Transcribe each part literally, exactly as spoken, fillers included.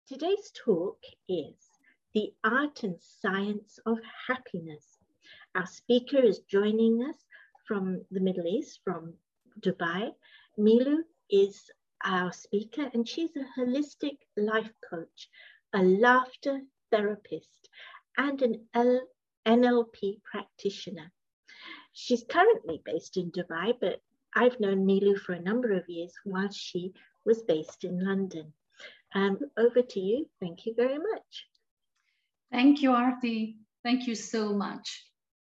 Today's talk is The Art and Science of Happiness. Our speaker is joining us from the Middle East, from Dubai. Milu is our speaker, and she's a holistic life coach, a laughter therapist, and an N L P practitioner. She's currently based in Dubai, but I've known Milu for a number of years while she was based in London. Um, over to you. Thank you very much. Thank you, Aarti. Thank you so much.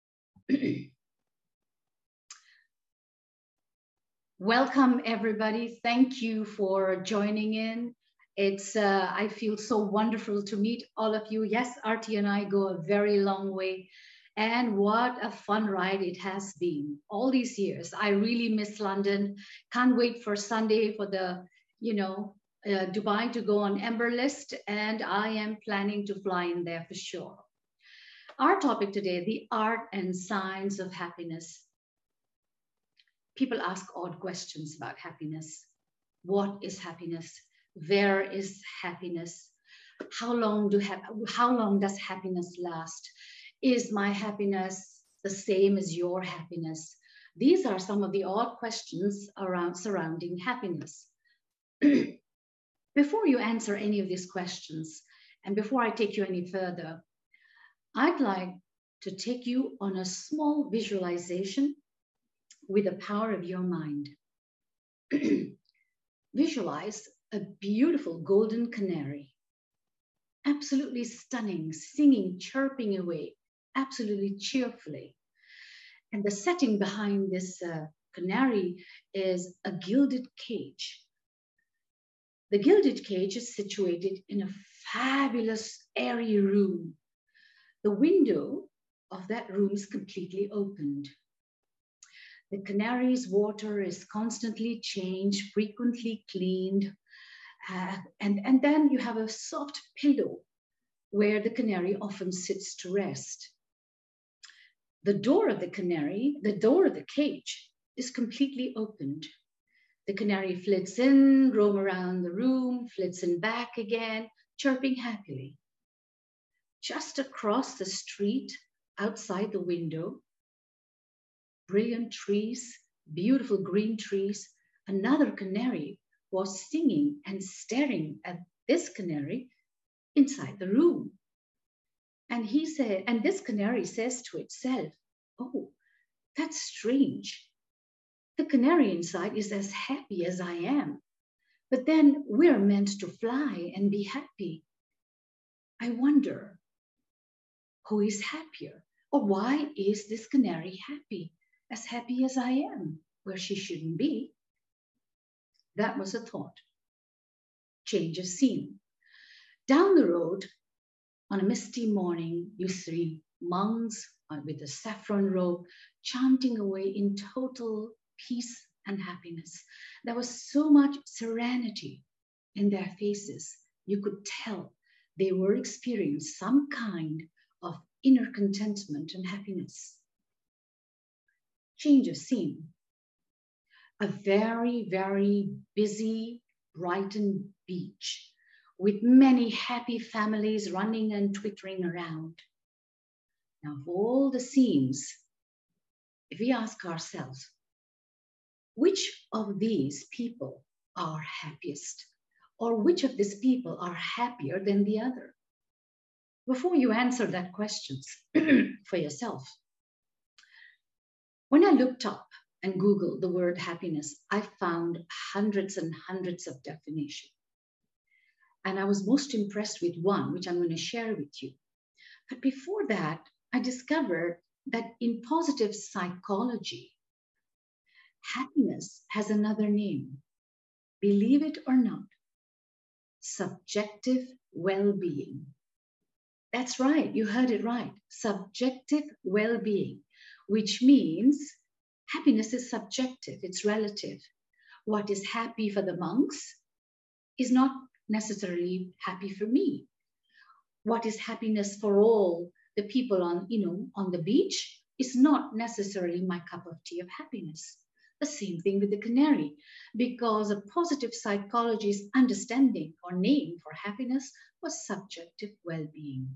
Welcome, everybody. Thank you for joining in. It's, uh, I feel so wonderful to meet all of you. Yes, Aarti and I go a very long way. And what a fun ride it has been all these years. I really miss London. Can't wait for Sunday for the, you know, uh, Dubai to go on Amber List. And I am planning to fly in there for sure. Our topic today, the art and science of happiness. People ask odd questions about happiness. What is happiness? Where is happiness? How long do ha- how long does happiness last? Is my happiness the same as your happiness? These are some of the odd questions around surrounding happiness. Before you answer any of these questions, and before I take you any further, I'd like to take you on a small visualization with the power of your mind. Visualize a beautiful golden canary, absolutely stunning, singing, chirping away, absolutely cheerfully. And the setting behind this uh, canary is a gilded cage. The gilded cage is situated in a fabulous airy room. The window of that room is completely opened. The canary's water is constantly changed, frequently cleaned, uh, and, and then you have a soft pillow where the canary often sits to rest. The door of the canary, the door of the cage is completely opened. The canary flits in, roam around the room, flits in back again, chirping happily. Just across the street, outside the window, brilliant trees, beautiful green trees, another canary was singing and staring at this canary inside the room. And he said, and this canary says to itself, "Oh, that's strange. The canary inside is as happy as I am, but then we're meant to fly and be happy. I wonder who is happier, or why is this canary happy, as happy as I am, where she shouldn't be?" That was a thought. Change of scene. Down the road, on a misty morning, you see monks with a saffron robe chanting away in total peace and happiness. There was so much serenity in their faces. You could tell they were experiencing some kind of inner contentment and happiness. Change of scene. A very, very busy Brighton beach with many happy families running and twittering around. Now, of all the scenes, if we ask ourselves, which of these people are happiest? Or which of these people are happier than the other? Before you answer that question for yourself, when I looked up and Googled the word happiness, I found hundreds and hundreds of definitions. And I was most impressed with one, which I'm going to share with you. But before that, I discovered that in positive psychology, happiness has another name. Believe it or not, subjective well-being. That's right, you heard it right. Subjective well-being, which means happiness is subjective, it's relative. What is happy for the monks is not necessarily happy for me. What is happiness for all the people on, you know, on the beach is not necessarily my cup of tea of happiness. The same thing with the canary, because a positive psychologist's understanding or name for happiness was subjective well-being.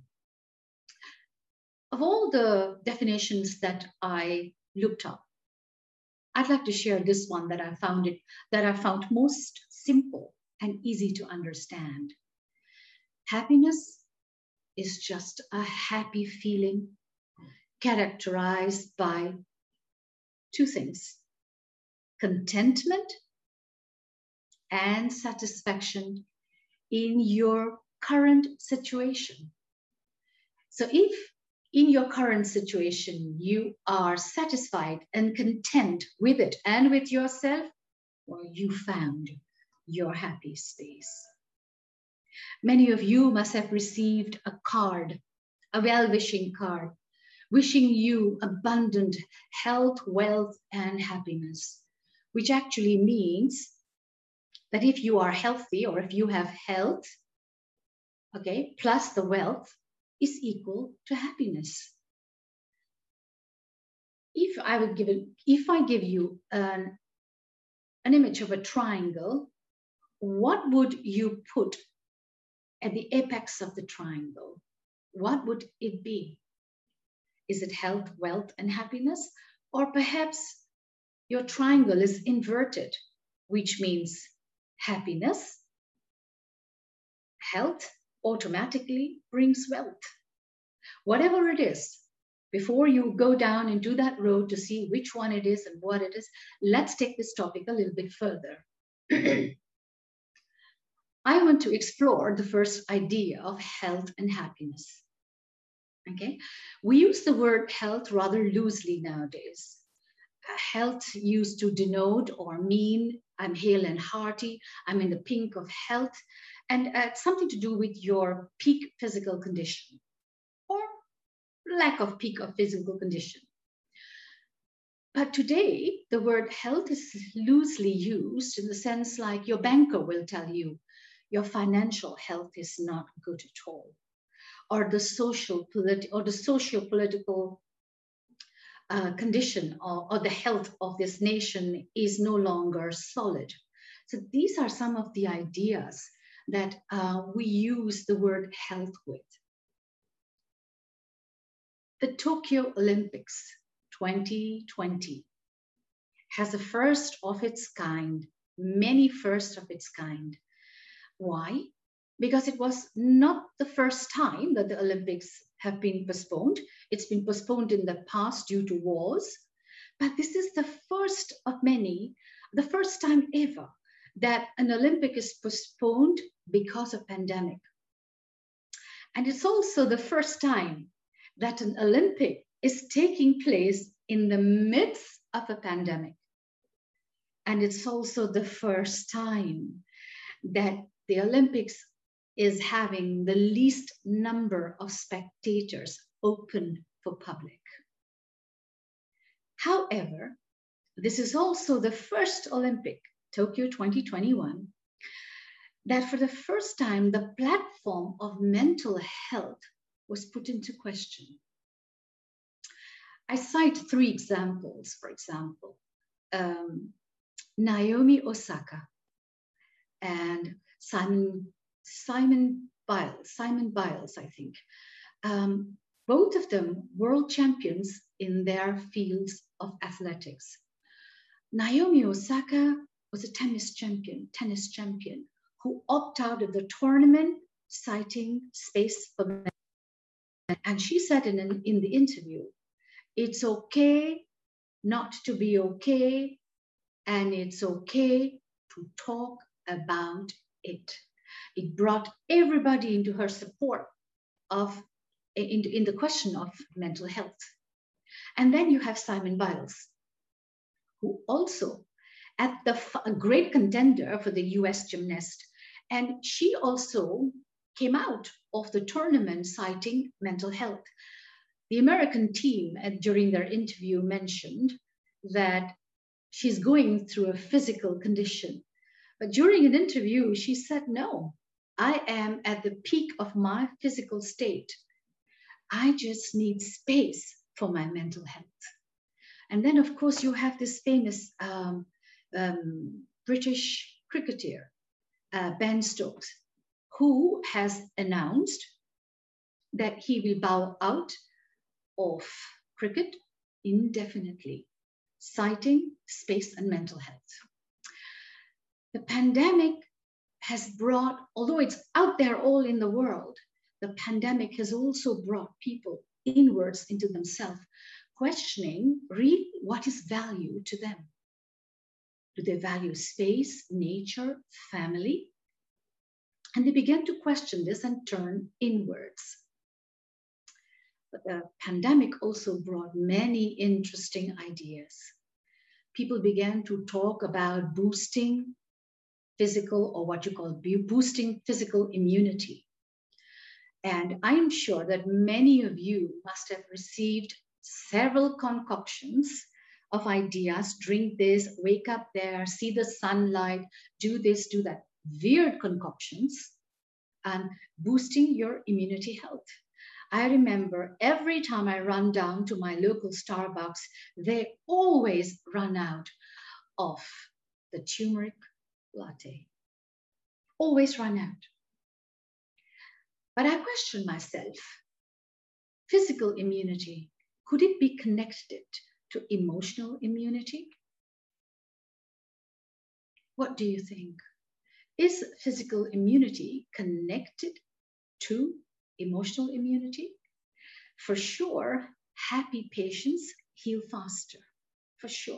Of all the definitions that I looked up, I'd like to share this one that I found it that I found most simple and easy to understand. Happiness is just a happy feeling characterized by two things: contentment and satisfaction in your current situation. So if in your current situation you are satisfied and content with it and with yourself, well, you found your happy space. Many of you must have received a card, a well-wishing card, wishing you abundant health, wealth, and happiness, which actually means that if you are healthy or if you have health, okay, plus the wealth is equal to happiness. If I would give it, if I give you an, an image of a triangle, what would you put at the apex of the triangle? What would it be? Is it health, wealth, and happiness? Or perhaps your triangle is inverted, which means happiness, health automatically brings wealth. Whatever it is, before you go down into that road to see which one it is and what it is, let's take this topic a little bit further. I want to explore the first idea of health and happiness. Okay, we use the word health rather loosely nowadays. Health used to denote or mean I'm hale and hearty, I'm in the pink of health, and uh, something to do with your peak physical condition or lack of peak of physical condition. But today, the word health is loosely used in the sense like your banker will tell you your financial health is not good at all, or the social politi- or the socio-political uh, condition or, or the health of this nation is no longer solid. So these are some of the ideas that uh, we use the word health with. The Tokyo Olympics twenty twenty has a first of its kind, many firsts of its kind. Why? Because it was not the first time that the Olympics have been postponed. It's been postponed in the past due to wars, but this is the first of many, the first time ever that an Olympic is postponed because of pandemic. And it's also the first time that an Olympic is taking place in the midst of a pandemic. And it's also the first time that the Olympics is having the least number of spectators open for public. However, this is also the first Olympic, Tokyo twenty twenty-one, that for the first time, the platform of mental health was put into question. I cite three examples, for example, um, Naomi Osaka and Simon, Simon Biles, Simon Biles, I think. Um, both of them world champions in their fields of athletics. Naomi Osaka was a tennis champion, tennis champion who opted out of the tournament, citing space for men. And she said in, an, in the interview, it's okay not to be okay, and it's okay to talk about it. It brought everybody into her support of in, in the question of mental health. And then you have Simon Biles, who also at the a great contender for the U S gymnast, and she also came out of the tournament citing mental health. The American team uh, during their interview mentioned that she's going through a physical condition. But during an interview, she said, no, I am at the peak of my physical state. I just need space for my mental health. And then, of course, you have this famous um, um, British cricketer, uh, Ben Stokes, who has announced that he will bow out of cricket indefinitely, citing space and mental health. The pandemic has brought, although it's out there all in the world, the pandemic has also brought people inwards into themselves, questioning really what is value to them. Do they value space, nature, family? And they began to question this and turn inwards. But the pandemic also brought many interesting ideas. People began to talk about boosting physical, or what you call boosting physical immunity. And I am sure that many of you must have received several concoctions of ideas. Drink this, wake up there, see the sunlight, do this, do that. Weird concoctions and boosting your immunity health. I remember every time I run down to my local Starbucks, they always run out of the turmeric latte. Always run out. But I question myself, physical immunity, could it be connected to emotional immunity? What do you think? Is physical immunity connected to emotional immunity? For sure, happy patients heal faster, for sure.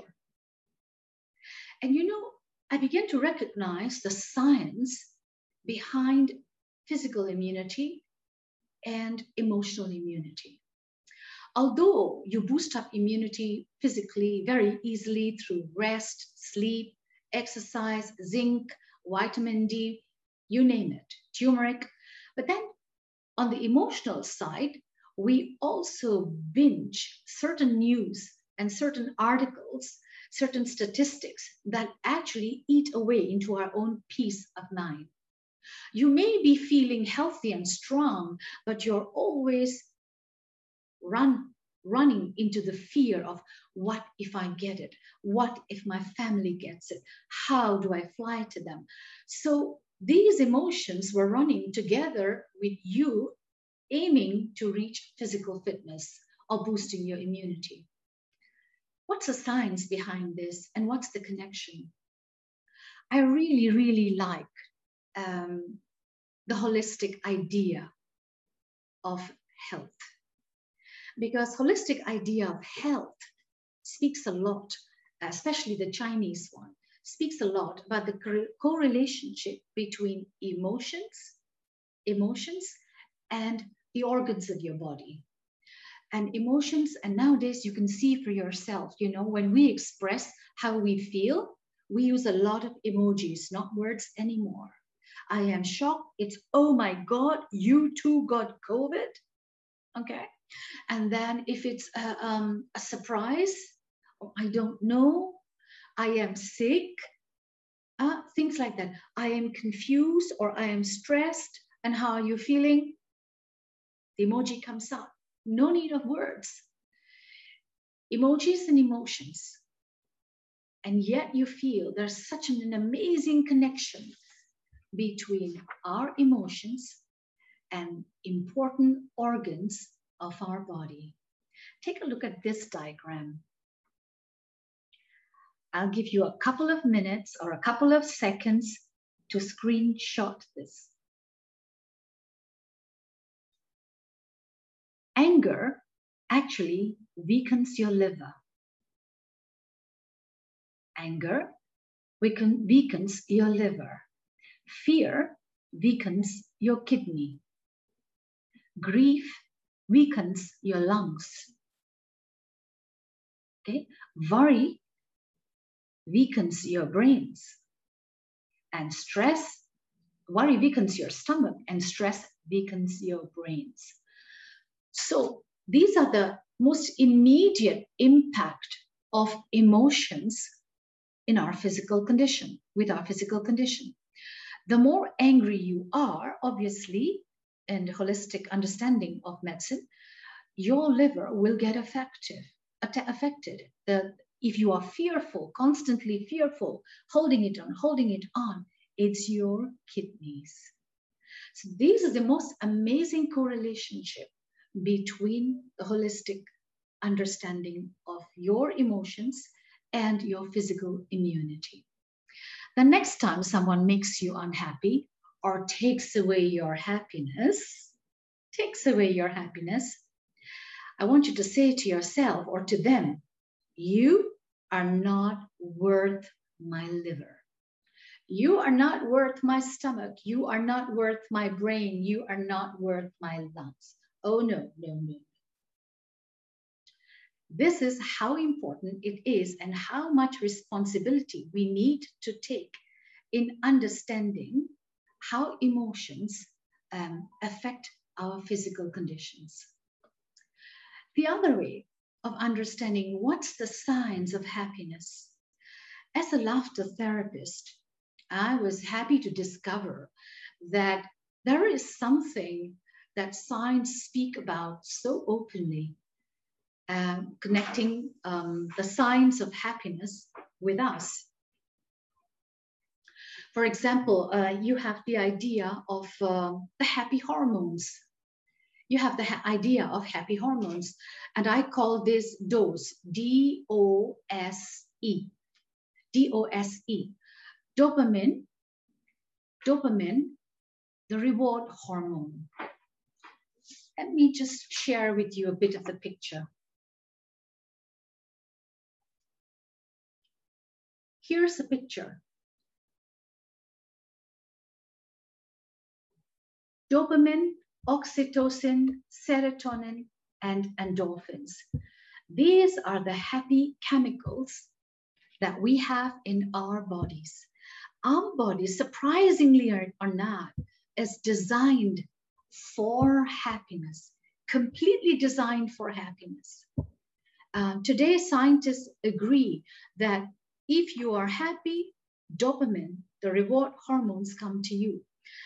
And you know, I began to recognize the science behind physical immunity and emotional immunity. Although you boost up immunity physically very easily through rest, sleep, exercise, zinc, vitamin D, you name it, turmeric. But then on the emotional side, we also binge certain news and certain articles, certain statistics that actually eat away into our own peace of mind. You may be feeling healthy and strong, but you're always run, running into the fear of what if I get it? What if my family gets it? How do I fly to them? So these emotions were running together with you aiming to reach physical fitness or boosting your immunity. What's the science behind this and what's the connection? I really, really like um, the holistic idea of health, because holistic idea of health speaks a lot, especially the Chinese one, speaks a lot about the co-relationship between emotions, emotions and the organs of your body. And emotions, and nowadays you can see for yourself, you know, when we express how we feel, we use a lot of emojis, not words anymore. I am shocked. It's, oh my God, you too got COVID. Okay. And then if it's a, um, a surprise, or I don't know, I am sick, uh, things like that. I am confused or I am stressed. And how are you feeling? The emoji comes up. No need of words. Emojis and emotions. And yet you feel there's such an, an amazing connection between our emotions and important organs of our body. Take a look at this diagram. I'll give you a couple of minutes or a couple of seconds to screenshot this. Anger actually weakens your liver. Anger weaken, weakens your liver. Fear weakens your kidney. Grief weakens your lungs. Okay? Worry weakens your brains. And stress, worry weakens your stomach, and stress weakens your brains. So these are the most immediate impact of emotions in our physical condition, with our physical condition. The more angry you are, obviously, in the holistic understanding of medicine, your liver will get affected. affected. The, if you are fearful, constantly fearful, holding it on, holding it on, it's your kidneys. So this is the most amazing correlationship between the holistic understanding of your emotions and your physical immunity. The next time someone makes you unhappy or takes away your happiness, takes away your happiness, I want you to say to yourself or to them, you are not worth my liver. You are not worth my stomach. You are not worth my brain. You are not worth my lungs. Oh, no, no, no. This is how important it is and how much responsibility we need to take in understanding how emotions um, affect our physical conditions. The other way of understanding what's the signs of happiness. As a laughter therapist, I was happy to discover that there is something that science speak about so openly, um, connecting um, the signs of happiness with us. For example, uh, you have the idea of uh, the happy hormones. You have the ha idea of happy hormones, and I call this DOSE, D O S E, D O S E, dopamine, dopamine, the reward hormone. Let me just share with you a bit of the picture. Here's a picture. Dopamine, oxytocin, serotonin, and endorphins. These are the happy chemicals that we have in our bodies. Our body, surprisingly or not, is designed for happiness, completely designed for happiness. Um, today, scientists agree that if you are happy, dopamine, the reward hormones, come to you.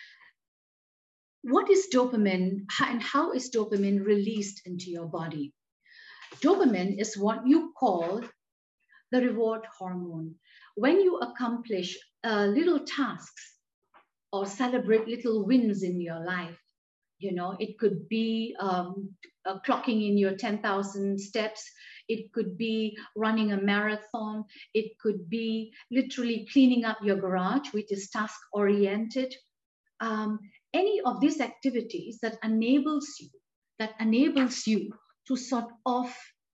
What is dopamine and how is dopamine released into your body? Dopamine is what you call the reward hormone. When you accomplish uh, little tasks or celebrate little wins in your life, you know, it could be um, uh, clocking in your ten thousand steps. It could be running a marathon. It could be literally cleaning up your garage, which is task oriented. Um, any of these activities that enables you, that enables you to sort of,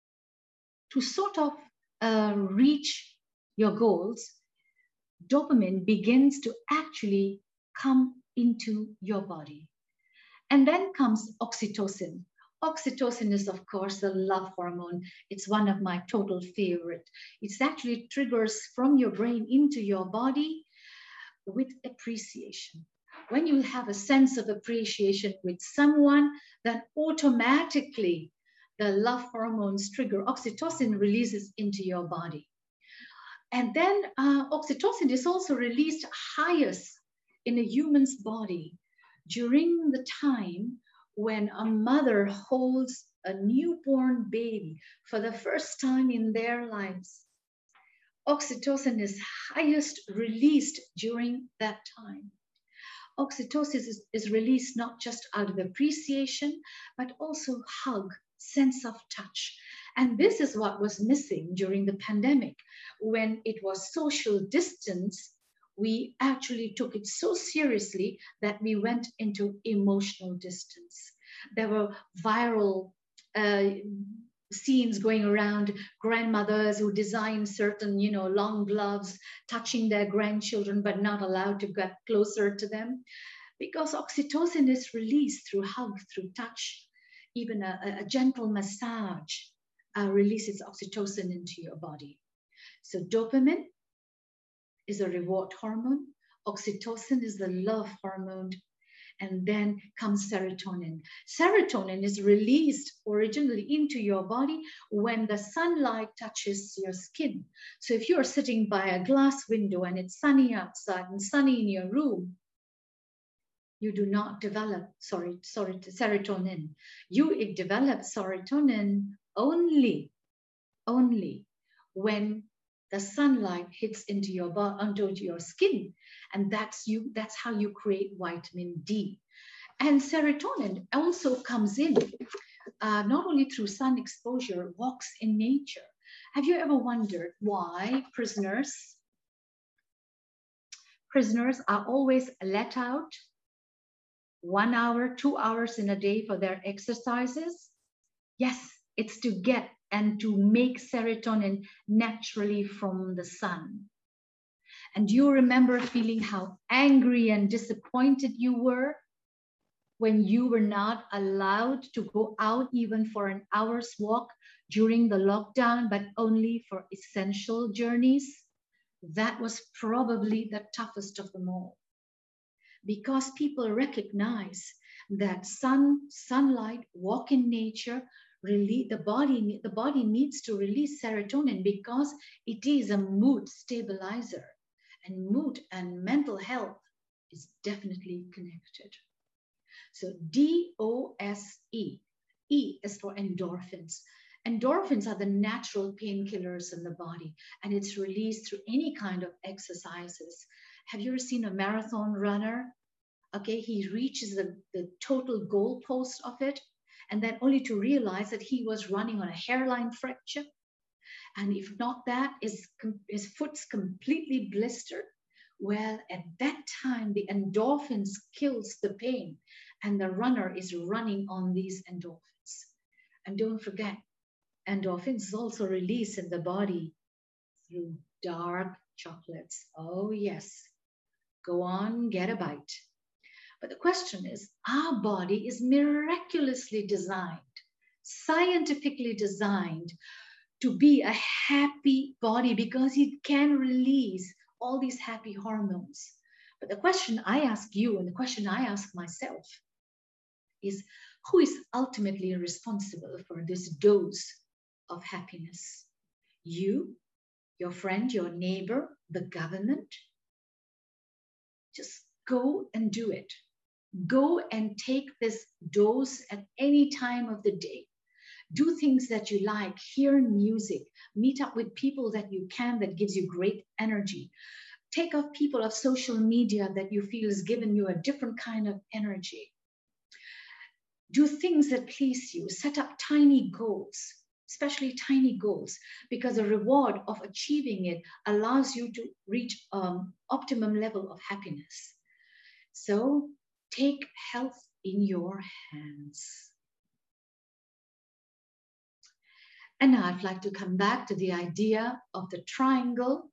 to sort of uh, reach your goals, dopamine begins to actually come into your body. And then comes oxytocin. Oxytocin is, of course, the love hormone. It's one of my total favorite. It actually triggers from your brain into your body with appreciation. When you have a sense of appreciation with someone, then automatically the love hormones trigger, oxytocin releases into your body. And then uh, oxytocin is also released highest in a human's body during the time when a mother holds a newborn baby for the first time in their lives. Oxytocin is highest released during that time. Oxytocin is, is released not just out of appreciation, but also hug, sense of touch. And this is what was missing during the pandemic. When it was social distance, we actually took it so seriously that we went into emotional distance. There were viral uh, scenes going around, grandmothers who designed certain, you know, long gloves, touching their grandchildren, but not allowed to get closer to them. Because oxytocin is released through hug, through touch, even a, a gentle massage uh, releases oxytocin into your body. So dopamine is a reward hormone. Oxytocin is the love hormone. And then comes serotonin. Serotonin is released originally into your body when the sunlight touches your skin. So if you're sitting by a glass window and it's sunny outside and sunny in your room, you do not develop, sorry, sorry, serotonin. You develop serotonin only only when the sunlight hits into your onto your skin, and that's you. That's how you create vitamin D. And serotonin also comes in uh, not only through sun exposure, walks in nature. Have you ever wondered why prisoners prisoners are always let out one hour, two hours in a day for their exercises? Yes, it's to get and to make serotonin naturally from the sun. And do you remember feeling how angry and disappointed you were when you were not allowed to go out even for an hour's walk during the lockdown, but only for essential journeys? That was probably the toughest of them all, because people recognize that sun, sunlight, walk in nature, really the body, the body needs to release serotonin because it is a mood stabilizer, and mood and mental health is definitely connected. So D O S E. E is for endorphins. Endorphins are the natural painkillers in the body, and it's released through any kind of exercises. Have you ever seen a marathon runner? Okay, he reaches the, the total goal post of it, and then only to realize that he was running on a hairline fracture. And if not that, his, his foot's completely blistered. Well, at that time, the endorphins kills the pain, and the runner is running on these endorphins. And don't forget, endorphins also released in the body through dark chocolates. Oh yes, go on, get a bite. But the question is, our body is miraculously designed, scientifically designed to be a happy body because it can release all these happy hormones. But the question I ask you, and the question I ask myself, is who is ultimately responsible for this dose of happiness? You, your friend, your neighbor, the government? Just go and do it. Go and take this dose at any time of the day. Do things that you like, hear music, meet up with people that you can, that gives you great energy. Take off people of social media that you feel is giving you a different kind of energy. Do things that please you. Set up tiny goals, especially tiny goals, because the reward of achieving it allows you to reach um, optimum level of happiness. So take health in your hands. And now I'd like to come back to the idea of the triangle: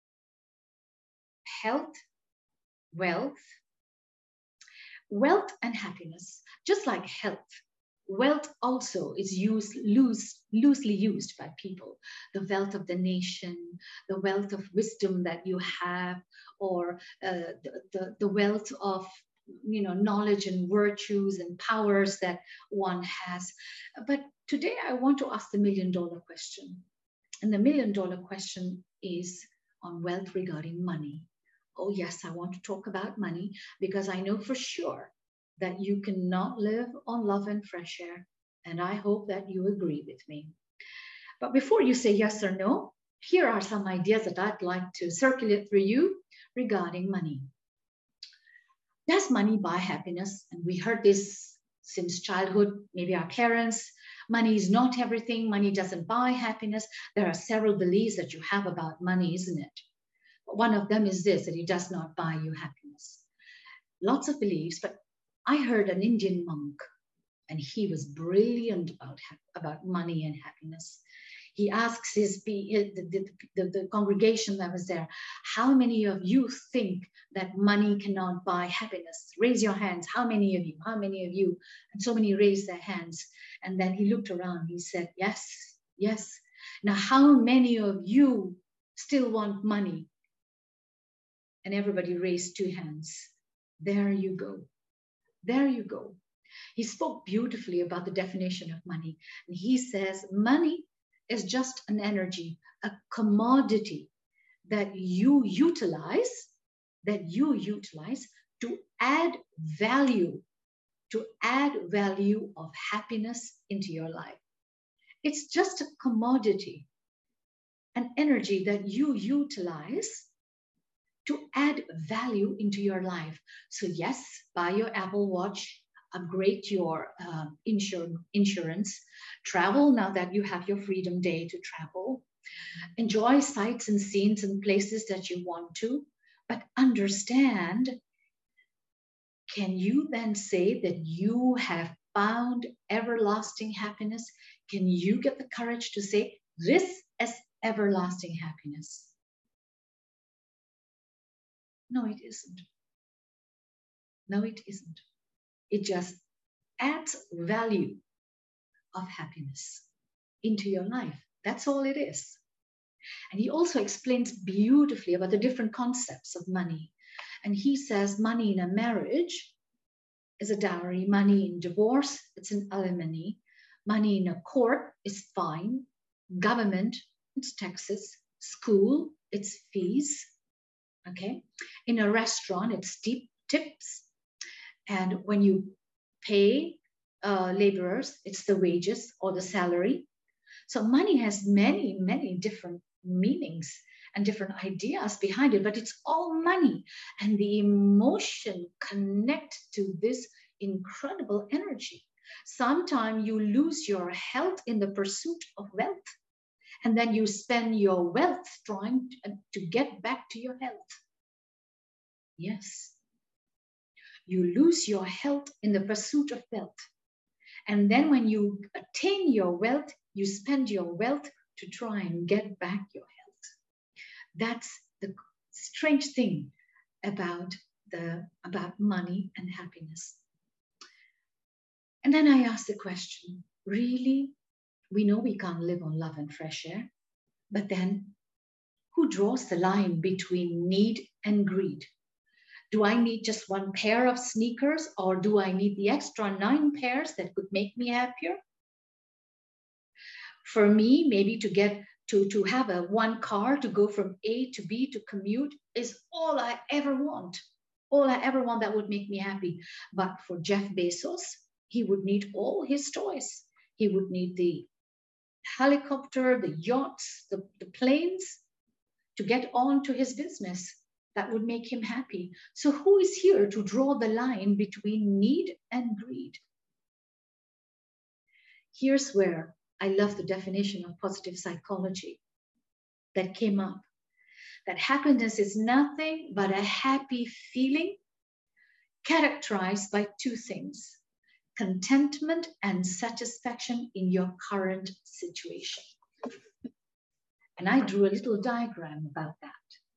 health, wealth, wealth and happiness. Just like health, wealth also is used loose, loosely used by people. The wealth of the nation, the wealth of wisdom that you have, or uh, the, the, the wealth of you know, knowledge and virtues and powers that one has. But today I want to ask the million dollar question. And the million dollar question is on wealth regarding money. Oh yes, I want to talk about money because I know for sure that you cannot live on love and fresh air. And I hope that you agree with me. But before you say yes or no, here are some ideas that I'd like to circulate through you regarding money. Does money buy happiness? And we heard this since childhood, maybe our parents. Money is not everything. Money doesn't buy happiness. There are several beliefs that you have about money, isn't it? But one of them is this, that it does not buy you happiness. Lots of beliefs, but I heard an Indian monk, and he was brilliant about, about money and happiness. He asks his the, the, the, the congregation that was there, how many of you think that money cannot buy happiness? Raise your hands. How many of you? How many of you? And so many raised their hands. And then he looked around. He said, yes, yes. Now, how many of you still want money? And everybody raised two hands. There you go. There you go. He spoke beautifully about the definition of money. And he says, money is just an energy, a commodity that you utilize, that you utilize to add value, to add value of happiness into your life. It's just a commodity. an energy that you utilize to add value into your life. So yes, buy your Apple Watch, upgrade your uh, insur- insurance, travel now that you have your Freedom Day to travel, enjoy sights and scenes and places that you want to, but understand, can you then say that you have found everlasting happiness? Can you get the courage to say, this is everlasting happiness? No, it isn't. No, it isn't. It just adds value of happiness into your life. That's all it is. And he also explains beautifully about the different concepts of money. And he says money in a marriage is a dowry, money in divorce, it's an alimony, money in a court is fine, government, it's taxes, school, it's fees, okay? In a restaurant, it's tip, tips. And when you pay uh, laborers, it's the wages or the salary. So money has many, many different meanings and different ideas behind it, but it's all money. And the emotion connect to this incredible energy. Sometimes you lose your health in the pursuit of wealth, and then you spend your wealth trying to, to get back to your health. Yes. You lose your health in the pursuit of wealth. And then when you attain your wealth, you spend your wealth to try and get back your health. That's the strange thing about, the, about money and happiness. And then I asked the question, really? We know we can't live on love and fresh air, but then who draws the line between need and greed? Do I need just one pair of sneakers, or do I need the extra nine pairs that could make me happier? For me, maybe to get to, to have a one car to go from A to B to commute is all I ever want. All I ever want that would make me happy. But for Jeff Bezos, he would need all his toys. He would need the helicopter, the yachts, the, the planes to get on to his business. That would make him happy. So who is here to draw the line between need and greed? Here's where I love the definition of positive psychology that came up. That happiness is nothing but a happy feeling characterized by two things: contentment and satisfaction in your current situation. And I drew a little diagram about that.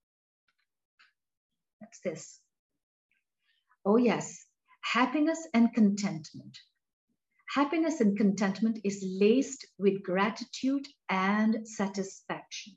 That's this. Oh yes, happiness and contentment. Happiness and contentment is laced with gratitude and satisfaction.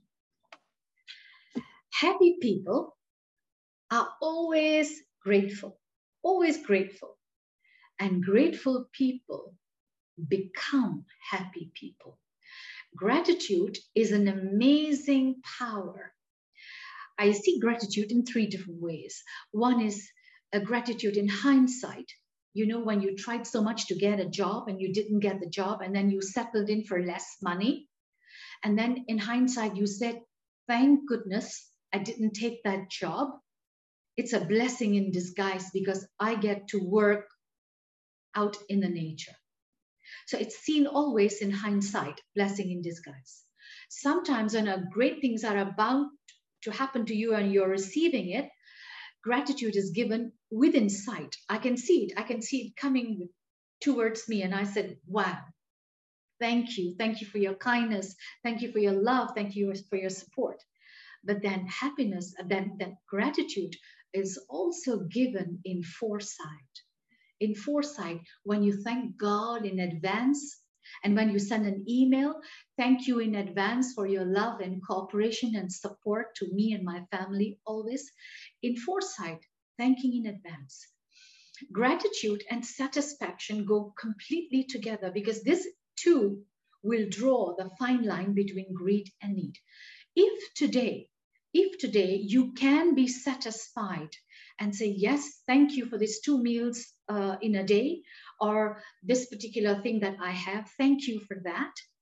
Happy people are always grateful, always grateful. And grateful people become happy people. Gratitude is an amazing power. I see gratitude in three different ways. One is a gratitude in hindsight. You know, when you tried so much to get a job and you didn't get the job, and then you settled in for less money. And then in hindsight, you said, thank goodness I didn't take that job. It's a blessing in disguise because I get to work out in the nature. So it's seen always in hindsight, blessing in disguise. Sometimes when a great things are about to happen to you and you're receiving it, gratitude is given within sight. I can see it. I can see it coming towards me. And I said, wow, thank you. Thank you for your kindness. Thank you for your love. Thank you for your support. But then happiness, then that gratitude is also given in foresight. In foresight, when you thank God in advance, and when you send an email, thank you in advance for your love and cooperation and support to me and my family always. In foresight, thanking in advance. Gratitude and satisfaction go completely together because this too will draw the fine line between greed and need. If today, if today you can be satisfied and say, yes, thank you for these two meals uh, in a day, or this particular thing that I have, thank you for that.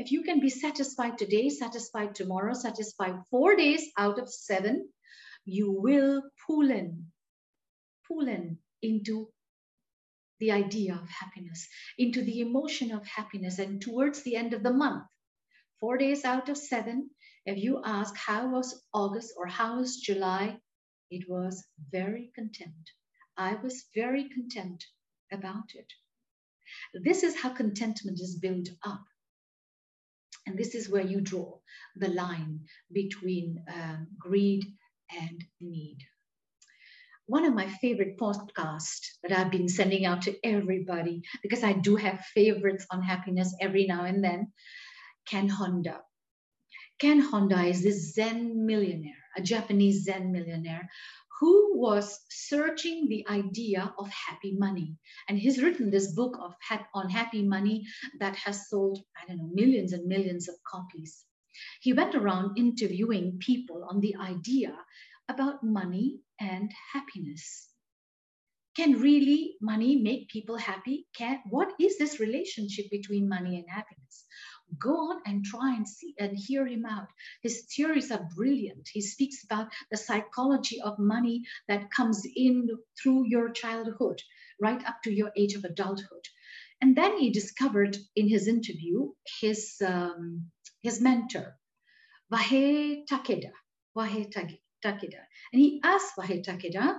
If you can be satisfied today, satisfied tomorrow, satisfied four days out of seven, you will pull in, pull in into the idea of happiness, into the emotion of happiness. And towards the end of the month, four days out of seven, if you ask how was August or how was July, it was very content. I was very content about it. This is how contentment is built up. And this is where you draw the line between um, greed and need. One of my favorite podcasts that I've been sending out to everybody, because I do have favorites on happiness every now and then, Ken Honda. Ken Honda is this Zen millionaire, a Japanese Zen millionaire, who was searching the idea of happy money. And he's written this book of ha- on happy money that has sold, I don't know, millions and millions of copies. He went around interviewing people on the idea about money and happiness. Can really money make people happy? Can, what is this relationship between money and happiness? Go on and try and see and hear him out. His theories are brilliant. He speaks about the psychology of money that comes in through your childhood, right up to your age of adulthood. And then he discovered in his interview his, um, his mentor, Wahe Takeda. Wahe Takeda. And he asked Wahe Takeda,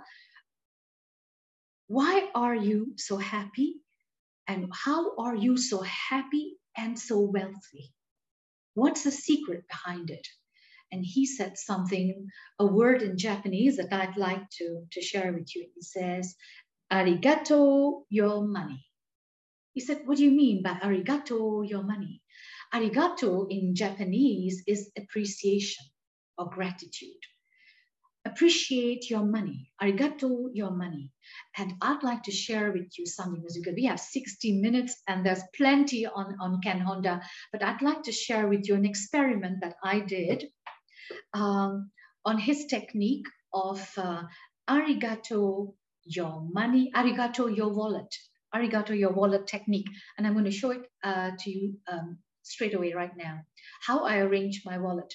why are you so happy? And how are you so happy and so wealthy? What's the secret behind it? And he said something, a word in Japanese that I'd like to, to share with you. He says, arigato your money. He said, what do you mean by arigato your money? Arigato in Japanese is appreciation or gratitude. Appreciate your money. Arigato your money. And I'd like to share with you something, because we have sixty minutes and there's plenty on, on Ken Honda, but I'd like to share with you an experiment that I did um, on his technique of uh, arigato your money, arigato your wallet, arigato your wallet technique. And I'm going to show it uh, to you um, straight away right now, how I arrange my wallet.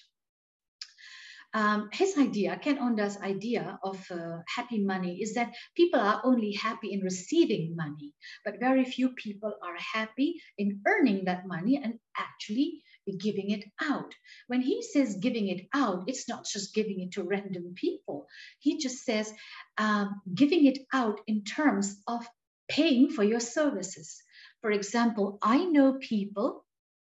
Um, his idea, Ken Honda's idea of uh, happy money is that people are only happy in receiving money, but very few people are happy in earning that money and actually giving it out. When he says giving it out, it's not just giving it to random people. He just says um, giving it out in terms of paying for your services. For example, I know people,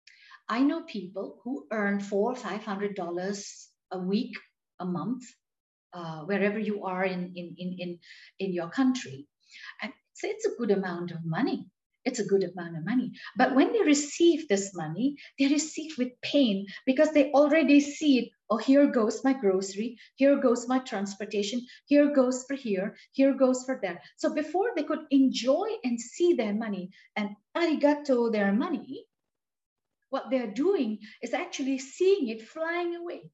I know people who earn four or five hundred dollars a week, a month, uh, wherever you are in, in, in, in, in your country. And so it's a good amount of money. It's a good amount of money. But when they receive this money, they receive with pain because they already see it. Oh, here goes my grocery. Here goes my transportation. Here goes for here. Here goes for there. So before they could enjoy and see their money and arigato their money, what they're doing is actually seeing it flying away.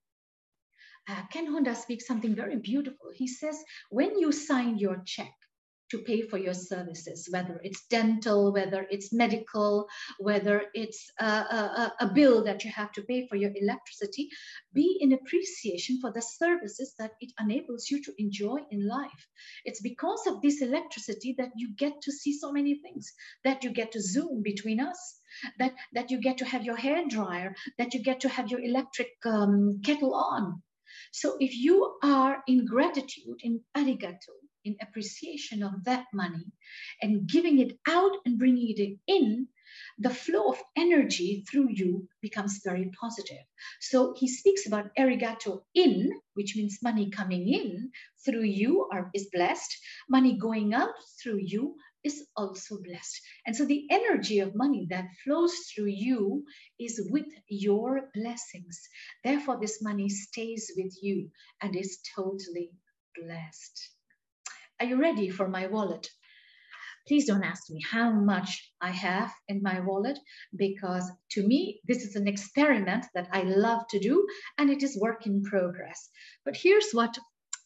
Uh, Ken Honda speaks something very beautiful. He says, when you sign your check to pay for your services, whether it's dental, whether it's medical, whether it's a, a, a bill that you have to pay for your electricity, be in appreciation for the services that it enables you to enjoy in life. It's because of this electricity that you get to see so many things, that you get to Zoom between us, that, that you get to have your hair dryer, that you get to have your electric um, kettle on. So if you are in gratitude, in arigato, in appreciation of that money and giving it out and bringing it in, the flow of energy through you becomes very positive. So he speaks about arigato in, which means money coming in through you are, is blessed. Money going out through you is also blessed. And so the energy of money that flows through you is with your blessings. Therefore, this money stays with you and is totally blessed. Are you ready for my wallet? Please don't ask me how much I have in my wallet, because to me, this is an experiment that I love to do and it is work in progress. But here's what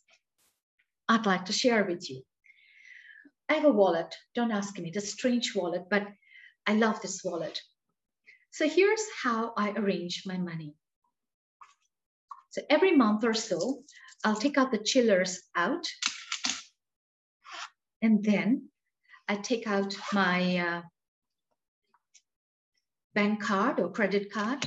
I'd like to share with you. I have a wallet. Don't ask me. It's a strange wallet, but I love this wallet. So here's how I arrange my money. So every month or so, I'll take out the chillers out. And then I take out my uh, bank card or credit card.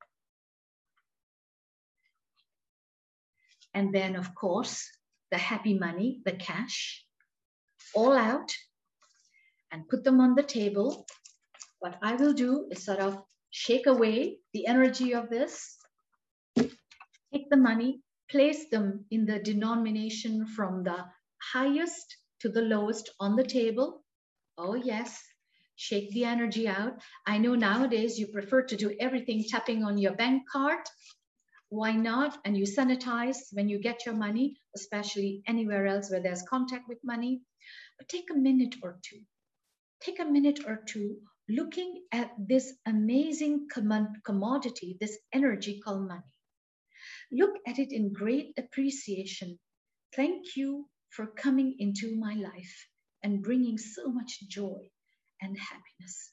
And then, of course, the happy money, the cash, all out and put them on the table. What I will do is sort of shake away the energy of this, take the money, place them in the denomination from the highest to the lowest on the table. Oh, yes. Shake the energy out. I know nowadays you prefer to do everything tapping on your bank card. Why not? And you sanitize when you get your money, especially anywhere else where there's contact with money. But take a minute or two. Take a minute or two looking at this amazing commodity, this energy called money. Look at it in great appreciation. Thank you for coming into my life and bringing so much joy and happiness.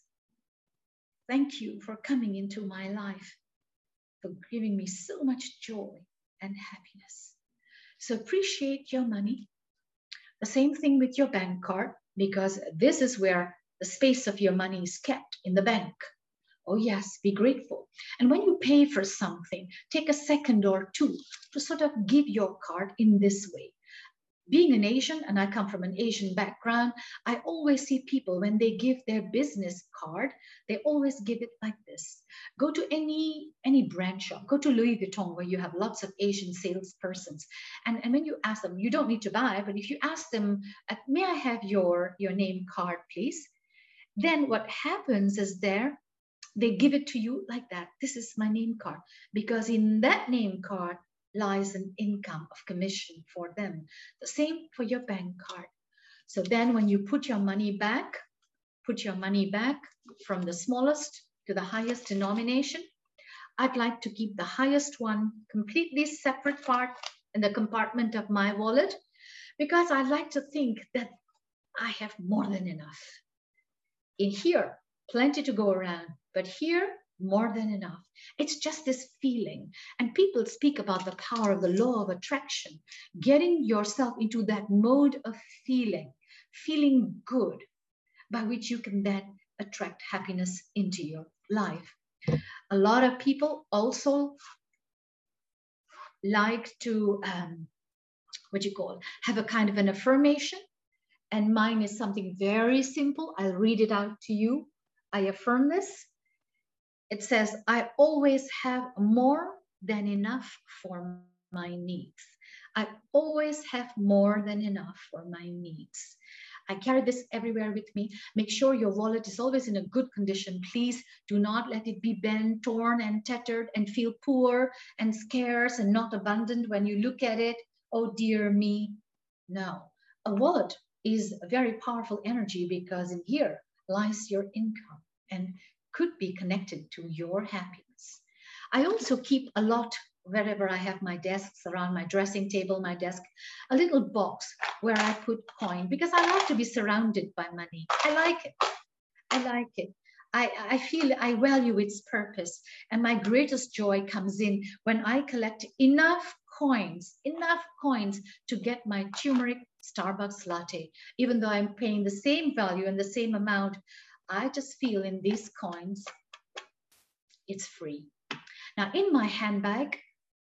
Thank you for coming into my life, for giving me so much joy and happiness. So appreciate your money. The same thing with your bank card, because this is where the space of your money is kept, in the bank. Oh yes, be grateful. And when you pay for something, take a second or two to sort of give your card in this way. Being an Asian, and I come from an Asian background, I always see people when they give their business card, they always give it like this. Go to any, any brand shop, go to Louis Vuitton where you have lots of Asian salespersons. And, and when you ask them, you don't need to buy, but if you ask them, may I have your, your name card, please? Then what happens is there, they give it to you like that. This is my name card, because in that name card lies an income of commission for them. The same for your bank card. So then when you put your money back, put your money back from the smallest to the highest denomination. I'd like to keep the highest one completely separate part in the compartment of my wallet, because I like to think that I have more than enough. In here, plenty to go around, but here, more than enough. It's just this feeling. And people speak about the power of the law of attraction, getting yourself into that mode of feeling, feeling good, by which you can then attract happiness into your life. A lot of people also like to, um, what you call, have a kind of an affirmation. And mine is something very simple. I'll read it out to you. I affirm this. It says, I always have more than enough for my needs. I always have more than enough for my needs. I carry this everywhere with me. Make sure your wallet is always in a good condition. Please do not let it be bent, torn, and tattered and feel poor and scarce and not abundant when you look at it. Oh, dear me. No. A wallet is a very powerful energy, because in here lies your income and could be connected to your happiness. I also keep a lot, wherever I have my desks, around my dressing table, my desk, a little box where I put coin, because I like to be surrounded by money. I like it. I like it. I, I feel I value its purpose. And my greatest joy comes in when I collect enough coins, enough coins to get my turmeric Starbucks latte. Even though I'm paying the same value and the same amount, I just feel in these coins, it's free. Now in my handbag,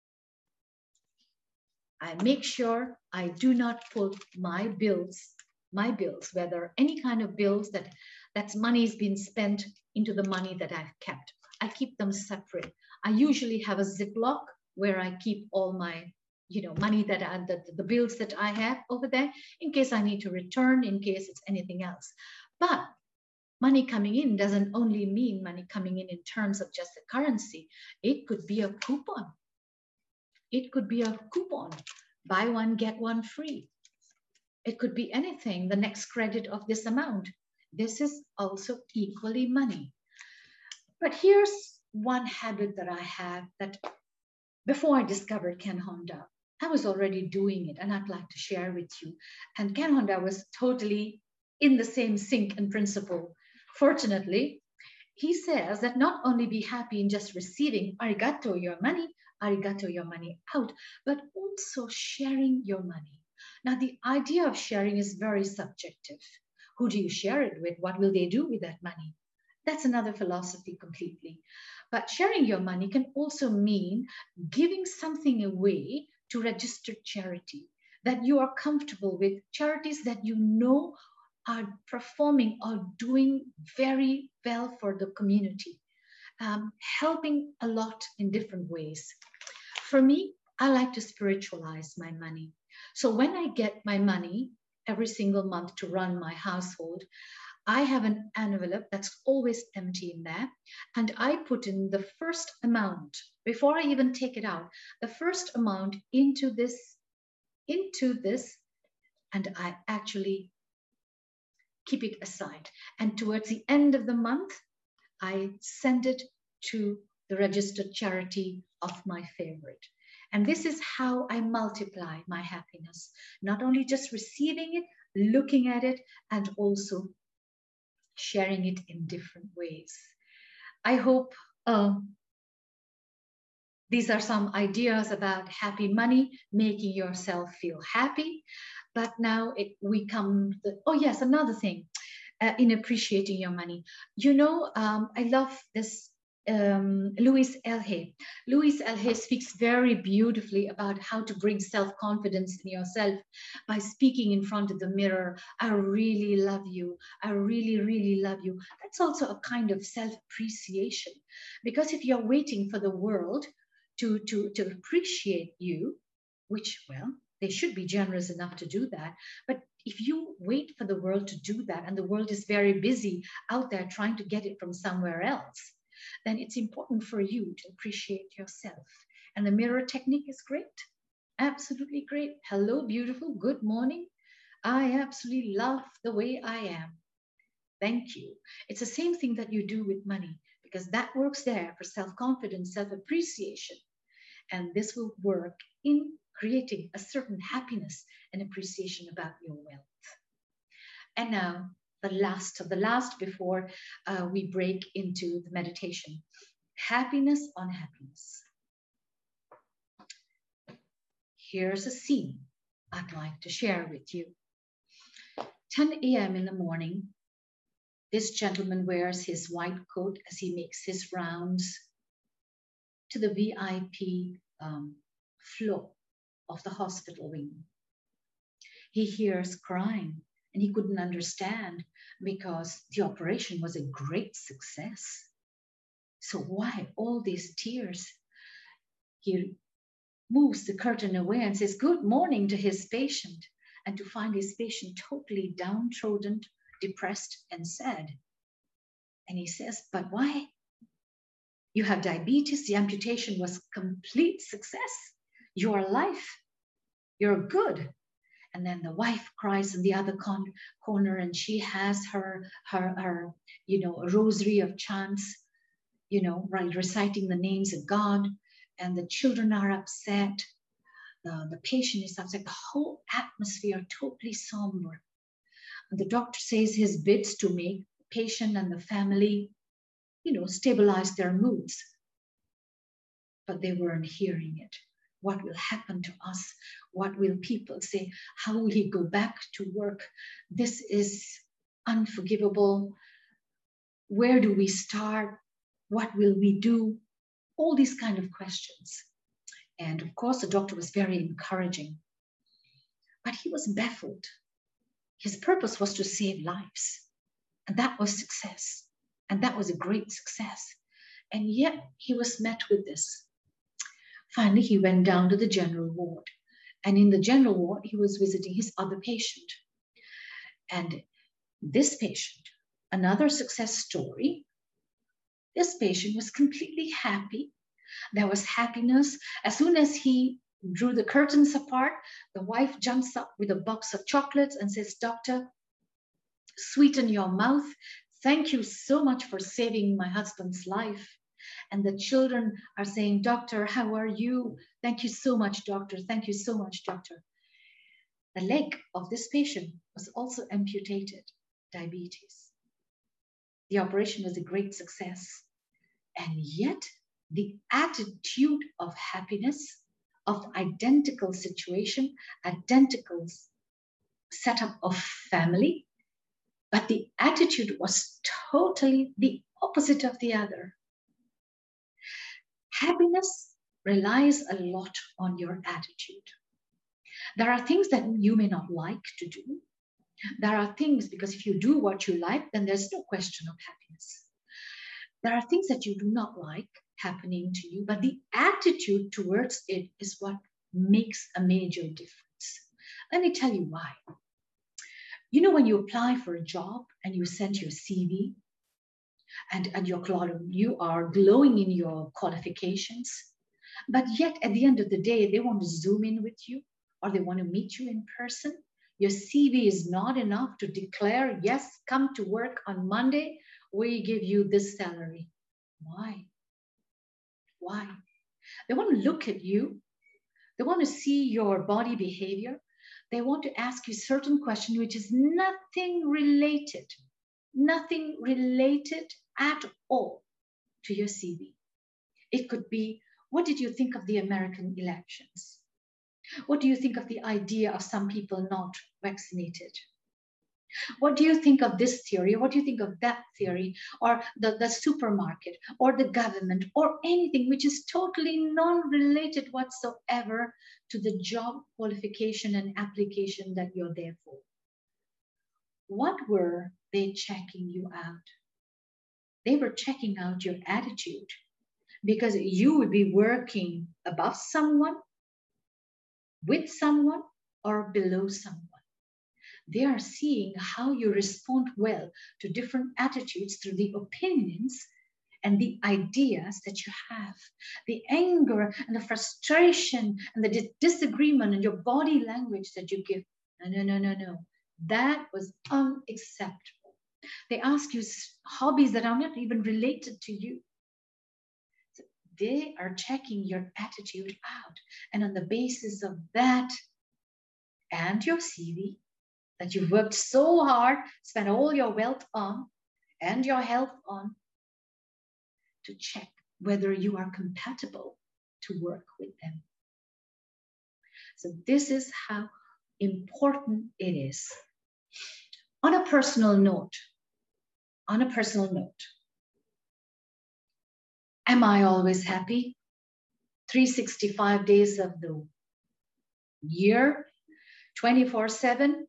I make sure I do not put my bills, my bills, whether any kind of bills that that's money's been spent, into the money that I've kept. I keep them separate. I usually have a Ziploc where I keep all my, you know, money that I, the, the bills that I have over there, in case I need to return, in case it's anything else. But money coming in doesn't only mean money coming in in terms of just the currency. It could be a coupon. It could be a coupon. Buy one, get one free. It could be anything, the next credit of this amount. This is also equally money. But here's one habit that I have that before I discovered Ken Honda, I was already doing it, and I'd like to share with you. And Ken Honda was totally in the same sync and principle. Fortunately, he says that not only be happy in just receiving arigato, your money, arigato, your money out, but also sharing your money. Now, the idea of sharing is very subjective. Who do you share it with? What will they do with that money? That's another philosophy completely. But sharing your money can also mean giving something away to registered charity that you are comfortable with, charities that you know are performing or doing very well for the community, um, helping a lot in different ways. For me, I like to spiritualize my money. So when I get my money every single month to run my household, I have an envelope that's always empty in there, and I put in the first amount before I even take it out, the first amount into this, into this, and I actually keep it aside. And towards the end of the month, I send it to the registered charity of my favorite. And this is how I multiply my happiness, not only just receiving it, looking at it, and also sharing it in different ways. I hope um, these are some ideas about happy money, making yourself feel happy. But now it, we come, to, oh yes, another thing, uh, in appreciating your money. You know, um, I love this um, Louise L. Hay. Louise L. Hay speaks very beautifully about how to bring self-confidence in yourself by speaking in front of the mirror. I really love you. I really, really love you. That's also a kind of self-appreciation, because if you're waiting for the world to, to, to appreciate you, which, well, they should be generous enough to do that. But if you wait for the world to do that, and the world is very busy out there trying to get it from somewhere else, then it's important for you to appreciate yourself. And the mirror technique is great. Absolutely great. Hello, beautiful. Good morning. I absolutely love the way I am. Thank you. It's the same thing that you do with money, because that works there for self-confidence, self-appreciation. And this will work in creating a certain happiness and appreciation about your wealth. And now, the last of the last before uh, we break into the meditation. Happiness on happiness. Here's a scene I'd like to share with you. ten a m in the morning, this gentleman wears his white coat as he makes his rounds to the V I P um, floor of the hospital wing. He hears crying, and he couldn't understand because the operation was a great success. So why all these tears? He moves the curtain away and says good morning to his patient, and to find his patient totally downtrodden, depressed, and sad. And he says, but why? You have diabetes, the amputation was complete success. You're alive, you're good. And then the wife cries in the other con- corner, and she has her, her, her, you know, a rosary of chants, you know, right, reciting the names of God. And the children are upset. The, the patient is upset. The whole atmosphere totally somber. And the doctor says his bits to make the patient and the family, you know, stabilize their moods. But they weren't hearing it. What will happen to us? What will people say? How will he go back to work? This is unforgivable. Where do we start? What will we do? All these kind of questions. And of course, the doctor was very encouraging. But he was baffled. His purpose was to save lives. And that was success. And that was a great success. And yet he was met with this. Finally, he went down to the general ward. And in the general ward, he was visiting his other patient. And this patient, another success story, this patient was completely happy. There was happiness. As soon as he drew the curtains apart, the wife jumps up with a box of chocolates and says, Doctor, sweeten your mouth. Thank you so much for saving my husband's life. And the children are saying, Doctor, how are you? Thank you so much, doctor. Thank you so much, doctor. The leg of this patient was also amputated, diabetes. The operation was a great success. And yet, the attitude of happiness, of identical situation, identical setup of family, but the attitude was totally the opposite of the other. Happiness relies a lot on your attitude. There are things that you may not like to do. There are things, because if you do what you like, then there's no question of happiness. There are things that you do not like happening to you, but the attitude towards it is what makes a major difference. Let me tell you why. You know, when you apply for a job and you send your C V and, and you're, you are glowing in your qualifications, but yet at the end of the day, they want to zoom in with you or they want to meet you in person. Your C V is not enough to declare, yes, come to work on Monday, we give you this salary. Why? Why? They want to look at you. They want to see your body behavior. They want to ask you certain questions which is nothing related, nothing related at all to your C V. It could be, what did you think of the American elections? What do you think of the idea of some people not vaccinated? What do you think of this theory? What do you think of that theory? Or the, the supermarket, or the government, or anything which is totally non-related whatsoever to the job qualification and application that you're there for? What were they checking you out? They were checking out your attitude, because you would be working above someone, with someone, or below someone. They are seeing how you respond well to different attitudes through the opinions and the ideas that you have, the anger and the frustration and the disagreement and your body language that you give. No, no, no, no, no. That was unacceptable. They ask you hobbies that are not even related to you. So they are checking your attitude out. And on the basis of that and your C V, that you've worked so hard, spent all your wealth on and your health on, to check whether you are compatible to work with them. So this is how important it is. On a personal note, on a personal note, am I always happy? three hundred sixty-five days of the year, twenty-four seven?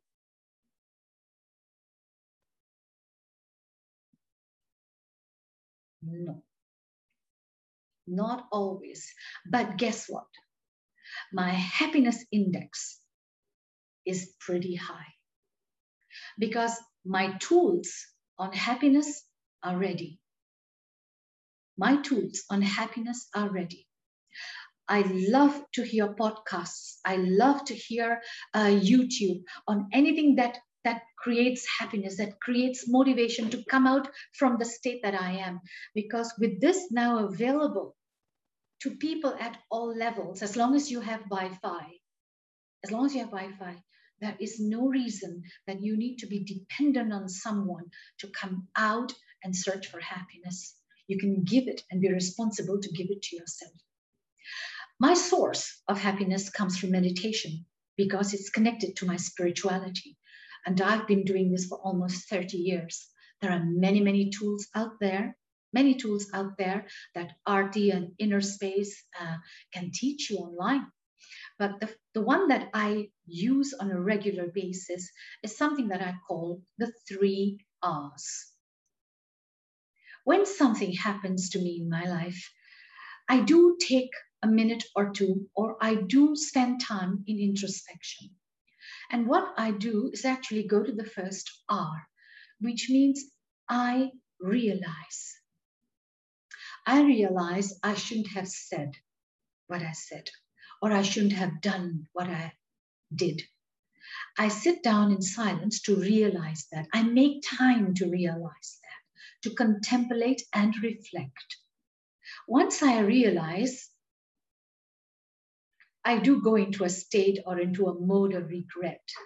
No, not always. But guess what? My happiness index is pretty high, because my tools on happiness are ready. My tools on happiness are ready. I love to hear podcasts. I love to hear uh, YouTube on anything that that creates happiness, that creates motivation to come out from the state that I am. Because with this now available to people at all levels, as long as you have Wi-Fi, as long as you have Wi-Fi, there is no reason that you need to be dependent on someone to come out and search for happiness. You can give it and be responsible to give it to yourself. My source of happiness comes from meditation, because it's connected to my spirituality. And I've been doing this for almost thirty years. There are many, many tools out there, many tools out there that Arti and Inner Space uh, can teach you online. But the, the one that I use on a regular basis is something that I call the three R's. When something happens to me in my life, I do take a minute or two, or I do spend time in introspection. And what I do is actually go to the first R, which means I realize. I realize I shouldn't have said what I said, or I shouldn't have done what I did. I sit down in silence to realize that. I make time to realize that, to contemplate and reflect. Once I realize, I do go into a state or into a mode of regret,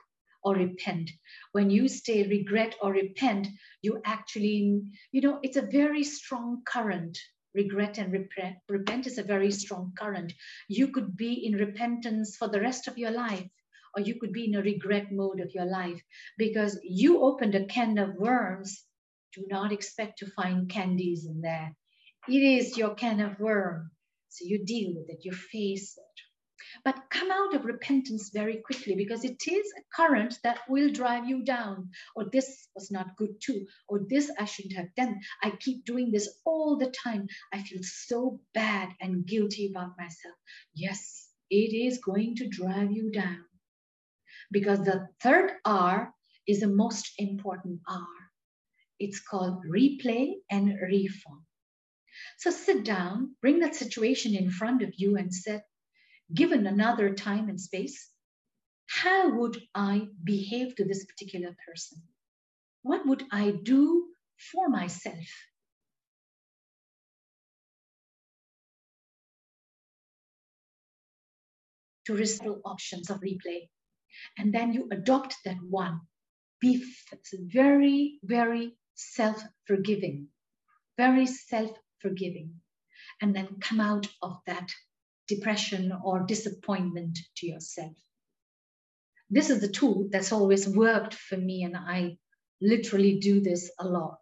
or repent. When you say regret or repent, you actually, you know, it's a very strong current. Regret and repent, repent is a very strong current. You could be in repentance for the rest of your life, or you could be in a regret mode of your life because you opened a can of worms. Do not expect to find candies in there. It is your can of worm. So you deal with it, you face it. But come out of repentance very quickly because it is a current that will drive you down. Or this was not good too. Or this I shouldn't have done. I keep doing this all the time. I feel so bad and guilty about myself. Yes, it is going to drive you down. Because the third R is the most important R. It's called replay and reform. So sit down, bring that situation in front of you and say, given another time and space, how would I behave to this particular person? What would I do for myself? To restore options of replay. And then you adopt that one. Be very, very self-forgiving. Very self-forgiving. And then come out of that depression or disappointment to yourself. This is the tool that's always worked for me, and I literally do this a lot.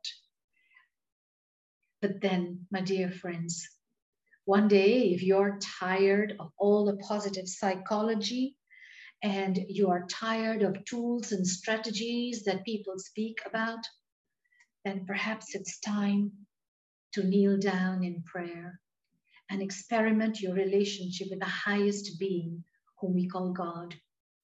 But then, my dear friends, one day, if you're tired of all the positive psychology and you are tired of tools and strategies that people speak about, then perhaps it's time to kneel down in prayer and experiment your relationship with the highest being, whom we call God.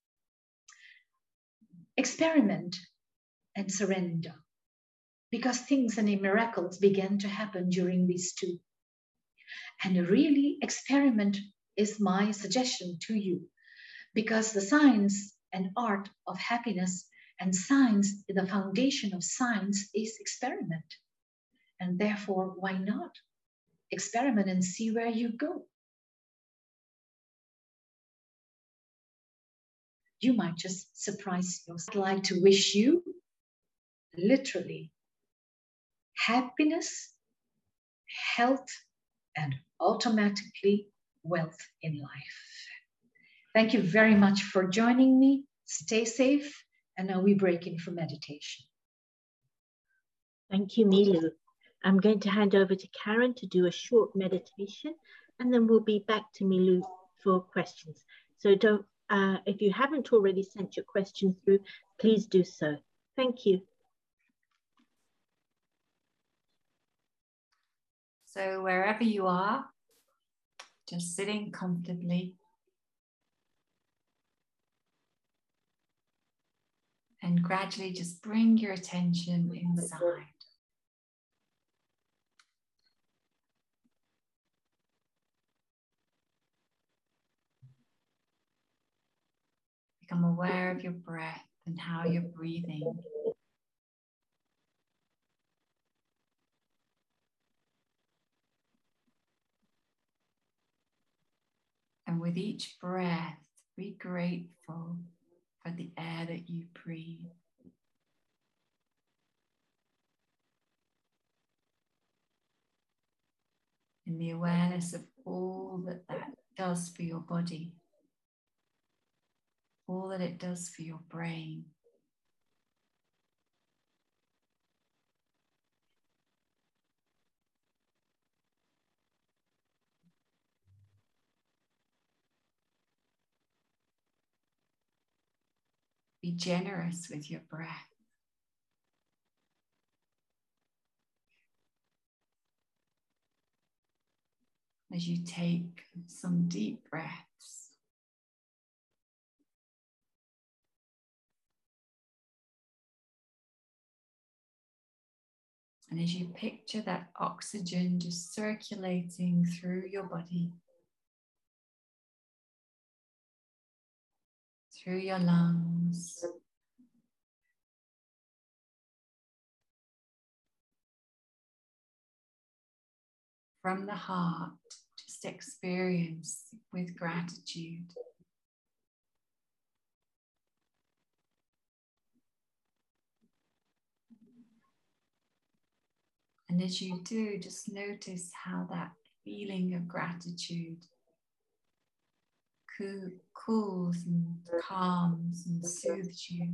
Experiment and surrender, because things and miracles began to happen during these two. And really, experiment is my suggestion to you, because the science and art of happiness and science, the foundation of science is experiment. And therefore, why not? Experiment and see where you go. You might just surprise yourself. I'd like to wish you literally happiness, health, and automatically wealth in life. Thank you very much for joining me. Stay safe. And now we break in for meditation. Thank you, Milu. I'm going to hand over to Karen to do a short meditation, and then we'll be back to Milu for questions. So don't, uh, if you haven't already sent your question through, please do so. Thank you. So wherever you are, just sitting comfortably. And gradually just bring your attention inside. Become aware of your breath and how you're breathing. And with each breath, be grateful for the air that you breathe. In the awareness of all that that does for your body, all that it does for your brain. Be generous with your breath. As you take some deep breaths. And as you picture that oxygen just circulating through your body, through your lungs, from the heart, just experience with gratitude And as you do, just notice how that feeling of gratitude coo- cools and calms and soothes you.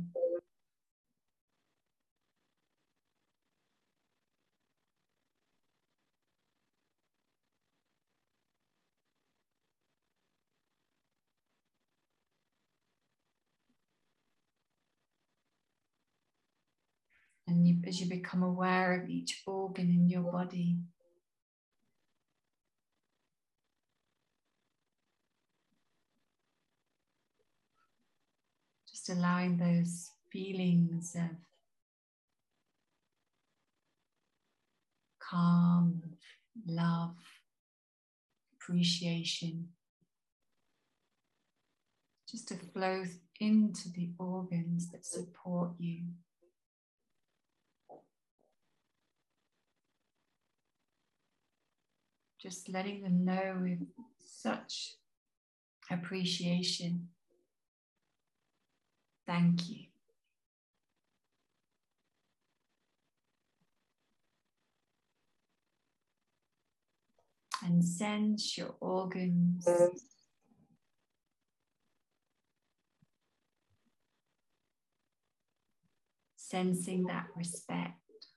And you, as you become aware of each organ in your body, just allowing those feelings of calm, love, appreciation, just to flow into the organs that support you. Just letting them know with such appreciation. Thank you. And sense your organs sensing that respect.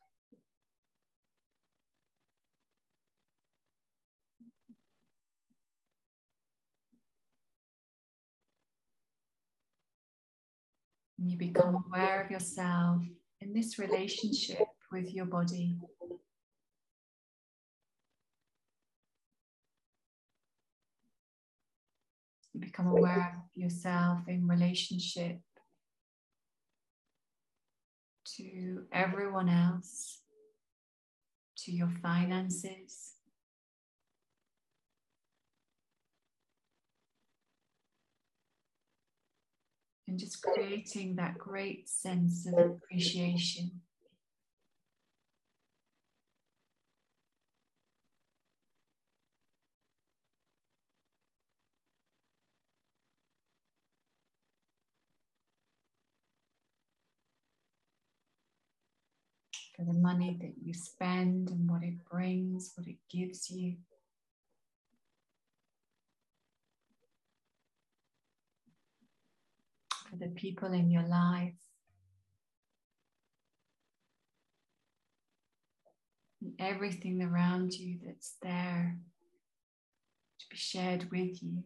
And you become aware of yourself in this relationship with your body. You become aware of yourself in relationship to everyone else, to your finances, and just creating that great sense of appreciation. For the money that you spend and what it brings, what it gives you. For the people in your life. And everything around you that's there to be shared with you.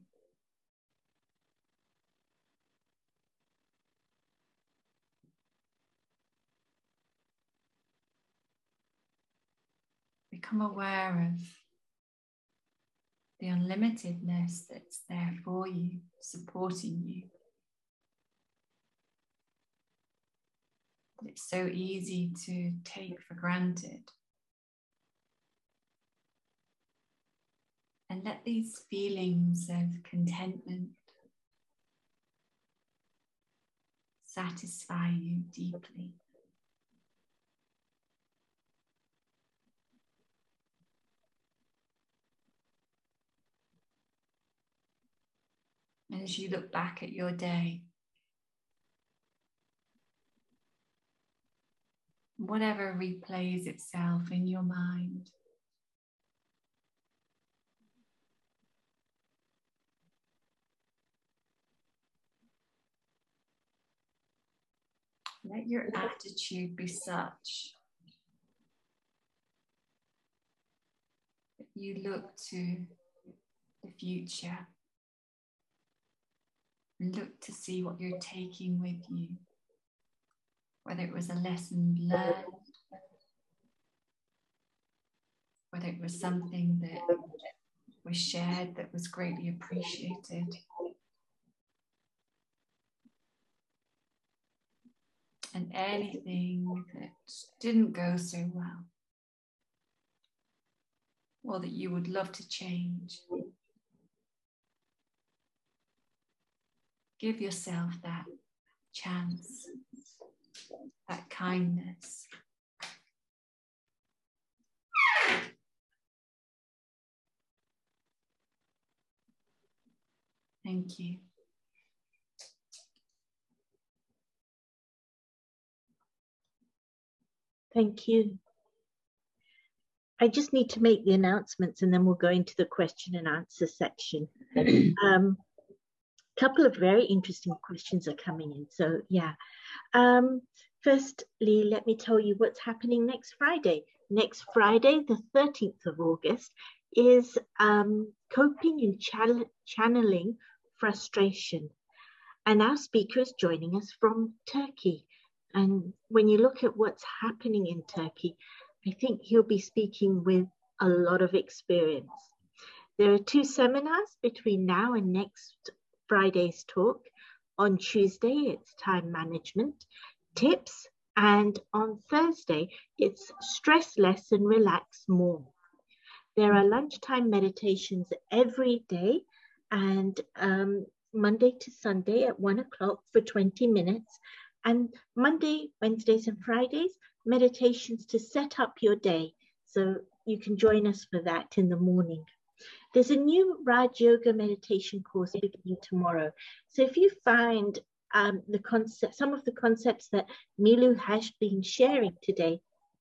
Become aware of the unlimitedness that's there for you, supporting you. It's so easy to take for granted. And let these feelings of contentment satisfy you deeply. And as you look back at your day, whatever replays itself in your mind, let your attitude be such that you look to the future and look to see what you're taking with you, whether it was a lesson learned, whether it was something that was shared that was greatly appreciated. And anything that didn't go so well, or that you would love to change. Give yourself that chance, that kindness. Thank you. Thank you. I just need to make the announcements and then we'll go into the question and answer section. Um, couple of very interesting questions are coming in. So yeah. Um, firstly, let me tell you what's happening next Friday. Next Friday, the thirteenth of August, is um, coping and channel channeling frustration. And our speaker is joining us from Turkey. And when you look at what's happening in Turkey, I think he'll be speaking with a lot of experience. There are two seminars between now and next Friday's talk. On Tuesday, it's time management tips. And on Thursday, it's stress less and relax more. There are lunchtime meditations every day and um, Monday to Sunday at one o'clock for twenty minutes. And Monday, Wednesdays and Fridays, meditations to set up your day. So you can join us for that in the morning. There's a new Raj Yoga meditation course beginning tomorrow. So if you find um, the concept, some of the concepts that Milu has been sharing today,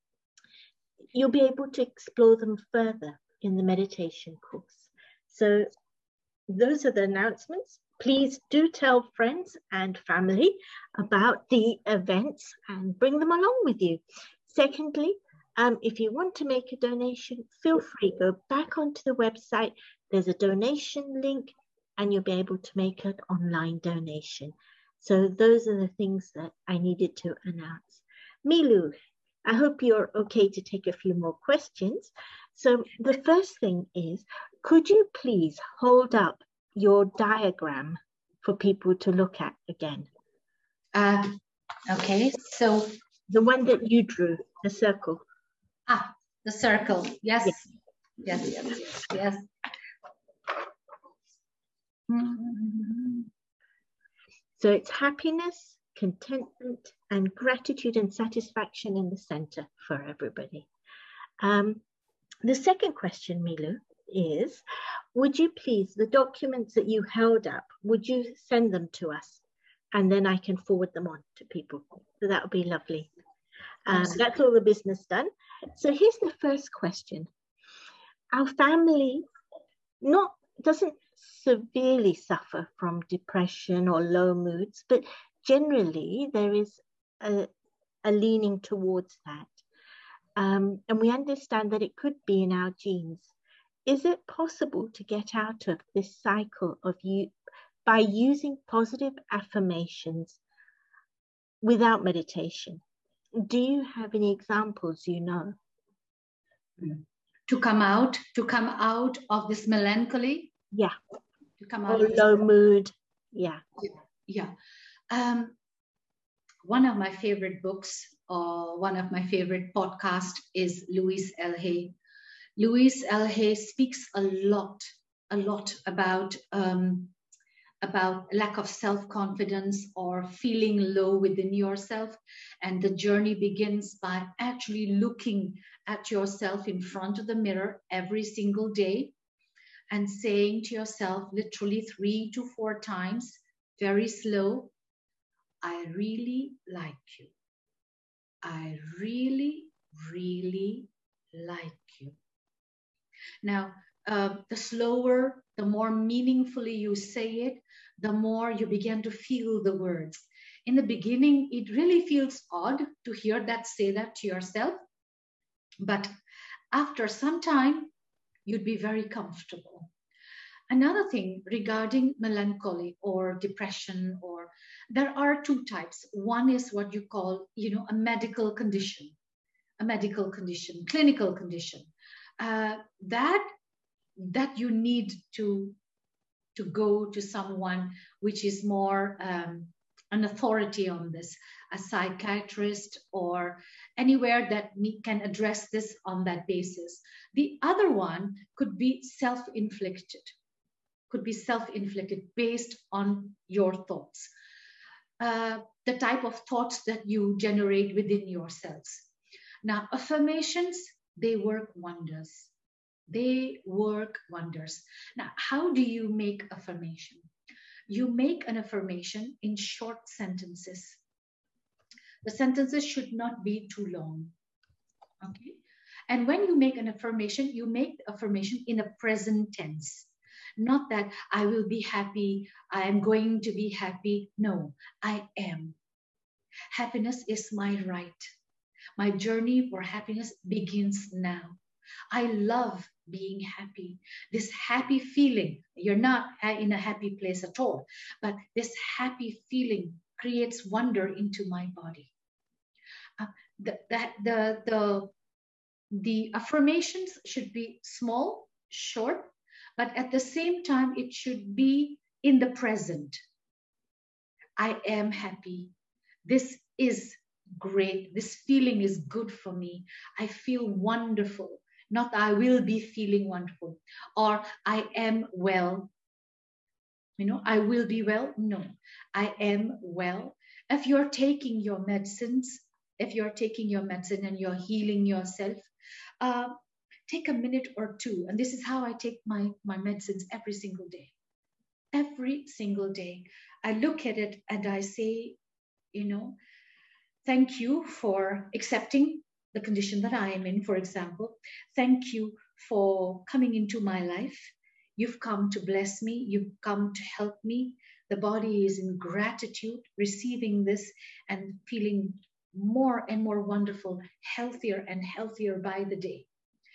you'll be able to explore them further in the meditation course. So those are the announcements. Please do tell friends and family about the events and bring them along with you. Secondly, um, if you want to make a donation, feel free, go back onto the website. There's a donation link and you'll be able to make an online donation. So those are the things that I needed to announce. Milu, I hope you're okay to take a few more questions. So the first thing is, could you please hold up your diagram for people to look at again? Uh, okay, so the one that you drew, the circle. Ah, the circle. Yes, yes, yes, yes, yes. yes. So it's happiness, contentment, and gratitude and satisfaction in the center for everybody. Um, the second question, Milu, is, would you please, the documents that you held up, would you send them to us? And then I can forward them on to people. So that would be lovely. Um, that's all the business done. So here's the first question. Our family not doesn't severely suffer from depression or low moods, but generally there is a, a leaning towards that. Um, and we understand that it could be in our genes. Is it possible to get out of this cycle of you by using positive affirmations without meditation? Do you have any examples you know? To come out, to come out of this melancholy? Yeah. To come out or of this low mood. Yeah. Yeah. Um, one of my favorite books or one of my favorite podcasts is Louise L. Hay. Louise L. Hay speaks a lot, a lot about um, about lack of self-confidence or feeling low within yourself. And the journey begins by actually looking at yourself in front of the mirror every single day and saying to yourself literally three to four times, very slow, I really like you. I really, really like you. Now, uh, the slower, the more meaningfully you say it, the more you begin to feel the words. In the beginning, it really feels odd to hear that, say that to yourself. But after some time, you'd be very comfortable. Another thing regarding melancholy or depression, or there are two types. One is what you call, you know, a medical condition, a medical condition, clinical condition. Uh, that that you need to to go to someone which is more um, an authority on this, a psychiatrist or anywhere that me can address this on that basis. The other one could be self-inflicted, could be self-inflicted based on your thoughts, uh, the type of thoughts that you generate within yourselves. Now, affirmations, they work wonders. They work wonders. Now, how do you make affirmation? You make an affirmation in short sentences. The sentences should not be too long. Okay? And when you make an affirmation, you make the affirmation in a present tense. Not that I will be happy, I am going to be happy. No, I am. Happiness is my right. My journey for happiness begins now. I love being happy. This happy feeling, you're not in a happy place at all, but this happy feeling creates wonder into my body. Uh, the, that, the, the, the affirmations should be small, short, but at the same time, it should be in the present. I am happy. This is great. This feeling is good for me. I feel wonderful. Not I will be feeling wonderful. Or I am well. You know, I will be well. No, I am well. If you're taking your medicines, if you're taking your medicine and you're healing yourself, uh, take a minute or two. And this is how I take my, my medicines every single day. Every single day. I look at it and I say, you know, thank you for accepting the condition that I am in, for example. Thank you for coming into my life. You've come to bless me. You've come to help me. The body is in gratitude, receiving this and feeling more and more wonderful, healthier and healthier by the day.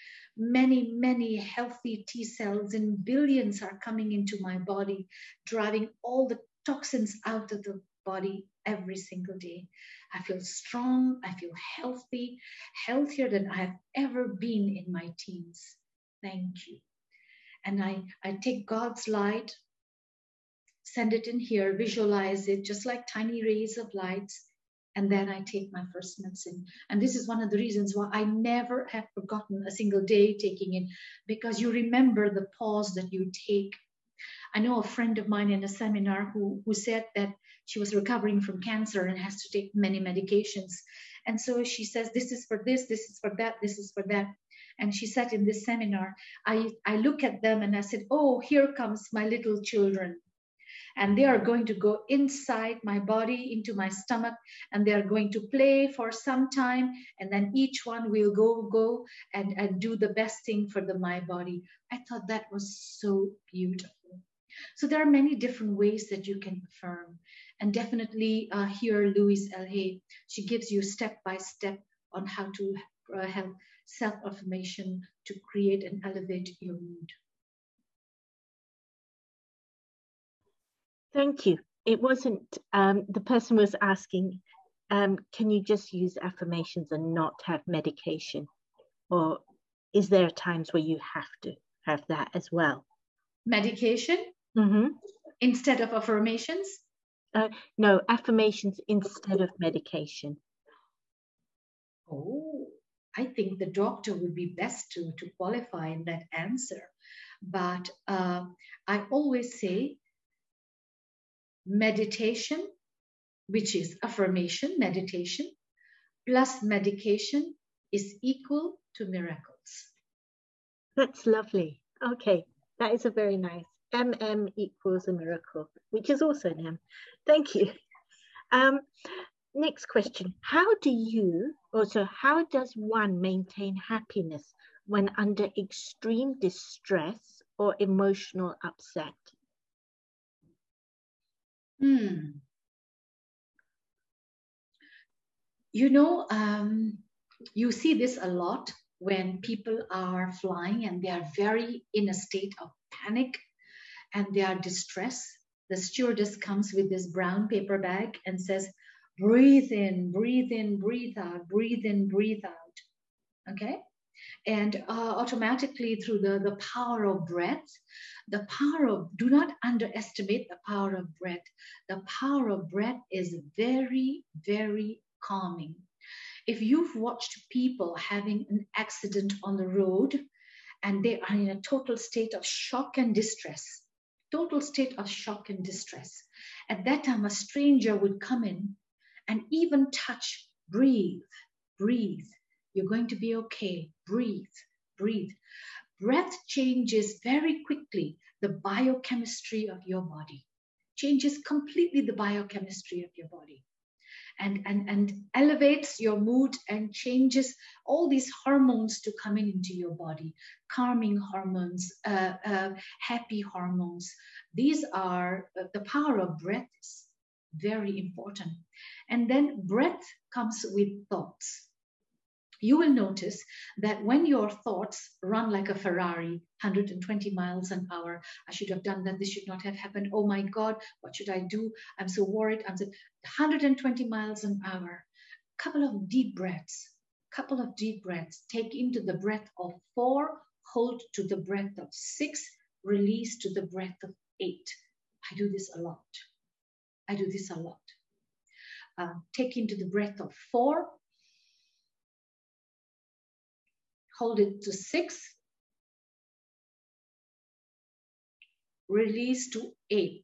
Many, many healthy T cells in billions are coming into my body, driving all the toxins out of the body every single day. I feel strong. I feel healthy, healthier than I have ever been in my teens. Thank you. And I, I take God's light, send it in here, visualize it just like tiny rays of lights. And then I take my first medicine. And this is one of the reasons why I never have forgotten a single day taking it, because you remember the pause that you take. I know a friend of mine in a seminar who, who said that she was recovering from cancer and has to take many medications. And so she says, this is for this, this is for that, this is for that. And she said in this seminar, I, I look at them and I said, oh, here comes my little children. And they are going to go inside my body, into my stomach, and they are going to play for some time. And then each one will go, go and, and do the best thing for the my body. I thought that was so beautiful. So there are many different ways that you can affirm. And definitely uh, here, Louise L. Hay, she gives you step by step on how to uh, have self-affirmation to create and elevate your mood. Thank you. It wasn't, um, the person was asking, um, can you just use affirmations and not have medication? Or is there times where you have to have that as well? Medication? Mm-hmm. Instead of affirmations? Uh, no, affirmations instead of medication. Oh, I think the doctor would be best to, to qualify in that answer. But uh, I always say meditation, which is affirmation, meditation, plus medication is equal to miracles. That's lovely. Okay, that is a very nice. M M equals a miracle, which is also an M. Thank you. Um, next question. How do you, also, how does one maintain happiness when under extreme distress or emotional upset? Hmm. You know, um, you see this a lot when people are flying and they are very in a state of panic and they are distressed. The stewardess comes with this brown paper bag and says, breathe in, breathe in, breathe out, breathe in, breathe out. Okay? And uh, automatically through the, the power of breath, the power of, do not underestimate the power of breath. The power of breath is very, very calming. If you've watched people having an accident on the road and they are in a total state of shock and distress, total state of shock and distress, at that time a stranger would come in and even touch, breathe, breathe. You're going to be okay. Breathe, breathe. Breath changes very quickly the biochemistry of your body, changes completely the biochemistry of your body. and, and, and elevates your mood and changes all these hormones to come in into your body. Calming hormones, uh, uh, happy hormones. These are uh, the power of breath is very important. And then breath comes with thoughts. You will notice that when your thoughts run like a Ferrari, one hundred twenty miles an hour, I should have done that, this should not have happened, oh my God, what should I do? I'm so worried. I'm so one hundred twenty miles an hour. Couple of deep breaths, couple of deep breaths. Take into the breath of four, hold to the breath of six, release to the breath of eight. I do this a lot. I do this a lot. Uh, take into the breath of four, hold it to six, release to eight.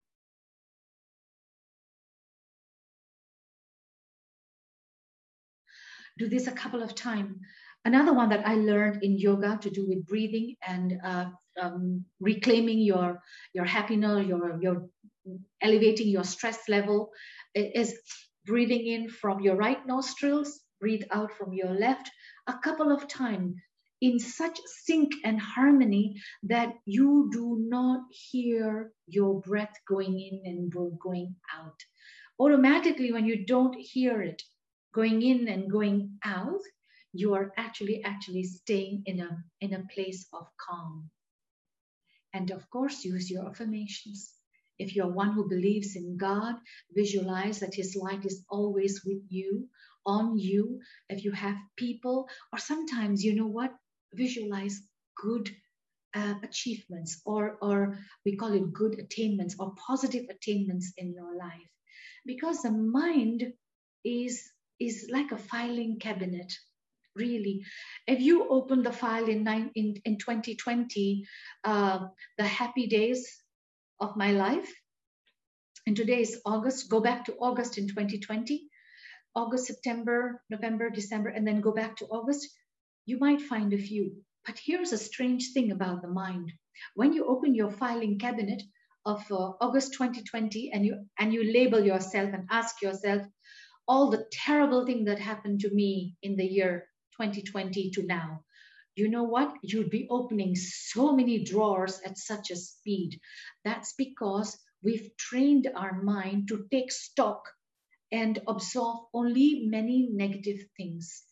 Do this a couple of times. Another one that I learned in yoga to do with breathing and uh, um, reclaiming your, your happiness, your, your elevating your stress level is breathing in from your right nostrils, breathe out from your left a couple of times in such sync and harmony that you do not hear your breath going in and going out. Automatically, when you don't hear it going in and going out, you are actually actually staying in a in a place of calm. And of course, use your affirmations. If you're one who believes in God, visualize that His light is always with you, on you. If you have people, or sometimes, you know what, visualize good uh, achievements, or, or we call it good attainments or positive attainments in your life. Because the mind is, is like a filing cabinet. Really, if you open the file in, nine, in, in twenty twenty, uh, the happy days of my life, and today is August, go back to August in twenty twenty, August, September, November, December, and then go back to August, you might find a few. But here's a strange thing about the mind. When you open your filing cabinet of uh, August twenty twenty and you, and you label yourself and ask yourself all the terrible thing that happened to me in the year twenty twenty to now, you know what? You'd be opening so many drawers at such a speed. That's because we've trained our mind to take stock and absorb only many negative things.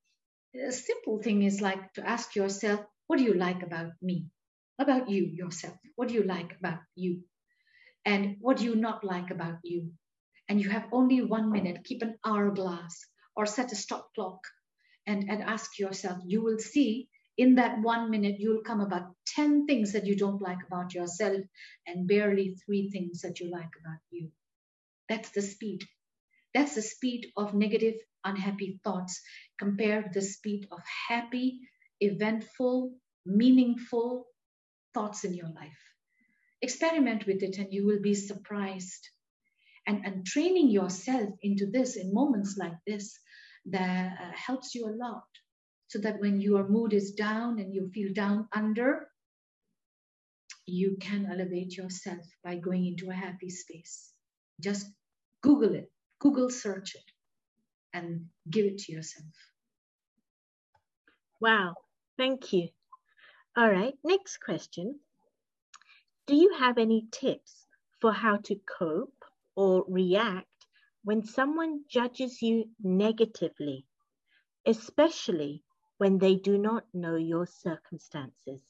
A simple thing is like to ask yourself, what do you like about me? About you, yourself. What do you like about you? And what do you not like about you? And you have only one minute. Keep an hourglass or set a stop clock and, and ask yourself. You will see in that one minute, you'll come about ten things that you don't like about yourself and barely three things that you like about you. That's the speed. That's the speed of negative, unhappy thoughts compared to the speed of happy, eventful, meaningful thoughts in your life. Experiment with it and you will be surprised. And, and training yourself into this in moments like this, that uh, helps you a lot. So that when your mood is down and you feel down under, you can elevate yourself by going into a happy space. Just Google it, Google search it, and give it to yourself. Wow, thank you. All right, next question. Do you have any tips for how to cope or react when someone judges you negatively, especially when they do not know your circumstances?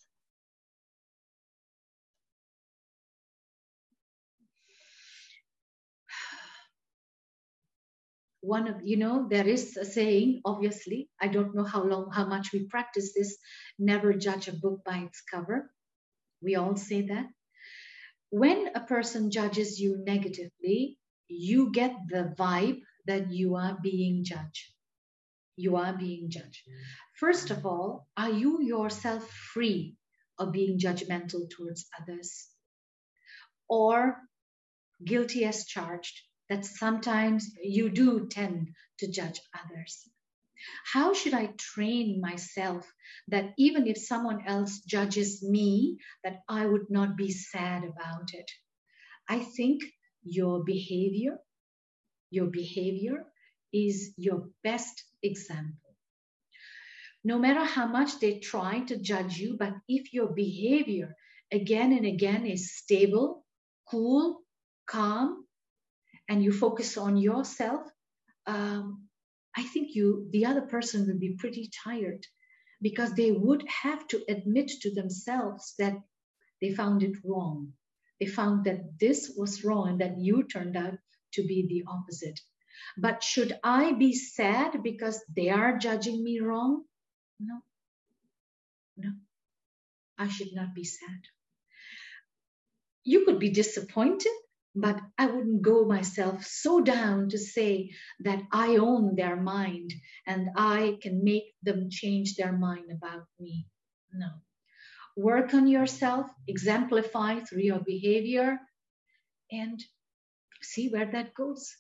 One of, you know, there is a saying, obviously, I don't know how long, how much we practice this, never judge a book by its cover. We all say that. When a person judges you negatively, you get the vibe that you are being judged. You are being judged. First of all, are you yourself free of being judgmental towards others? Or guilty as charged, that sometimes you do tend to judge others? How should I train myself that even if someone else judges me, that I would not be sad about it? I think your behavior, Your behavior is your best example. No matter how much they try to judge you, but if your behavior again and again is stable, cool, calm, and you focus on yourself, um, I think you, the other person will be pretty tired, because they would have to admit to themselves that they found it wrong. They found that this was wrong and that you turned out to be the opposite. But should I be sad because they are judging me wrong? No, no, I should not be sad. You could be disappointed, but I wouldn't go myself so down to say that I own their mind and I can make them change their mind about me. No. Work on yourself, exemplify through your behavior, and see where that goes.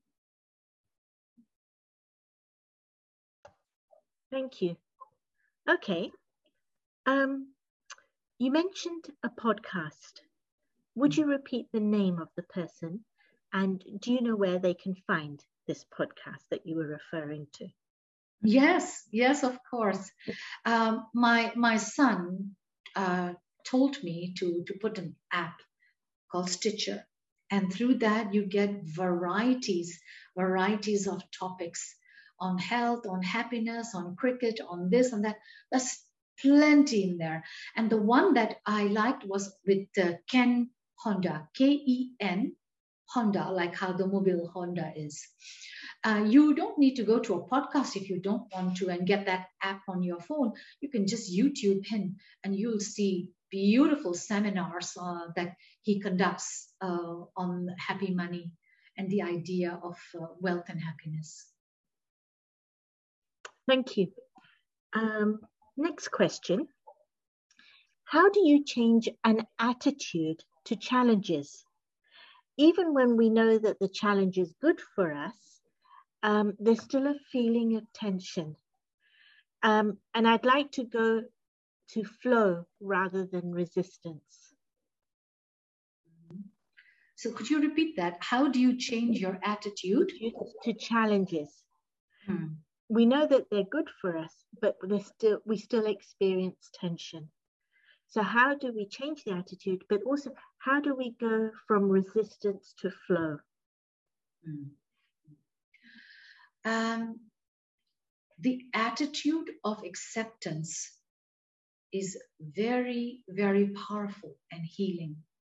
Thank you. Okay. Um, you mentioned a podcast. Would you repeat the name of the person? And do you know where they can find this podcast that you were referring to? Yes, yes, of course. Um, my my son uh, told me to, to put an app called Stitcher. And through that, you get varieties, varieties of topics on health, on happiness, on cricket, on this and that. There's plenty in there. And the one that I liked was with uh, Ken Honda, K E N, Honda, like how the mobile Honda is. Uh, you don't need to go to a podcast if you don't want to and get that app on your phone. You can just YouTube him and you'll see beautiful seminars uh, that he conducts uh, on happy money and the idea of uh, wealth and happiness. Thank you. Um, next question. How do you change an attitude to challenges? Even when we know that the challenge is good for us, um, there's still a feeling of tension. Um, and I'd like to go to flow rather than resistance. So could you repeat that? How do you change your attitude to challenges? Hmm. We know that they're good for us, but they're still, we still experience tension. So how do we change the attitude, but also how do we go from resistance to flow? Hmm. Um, the attitude of acceptance is very, very powerful and healing.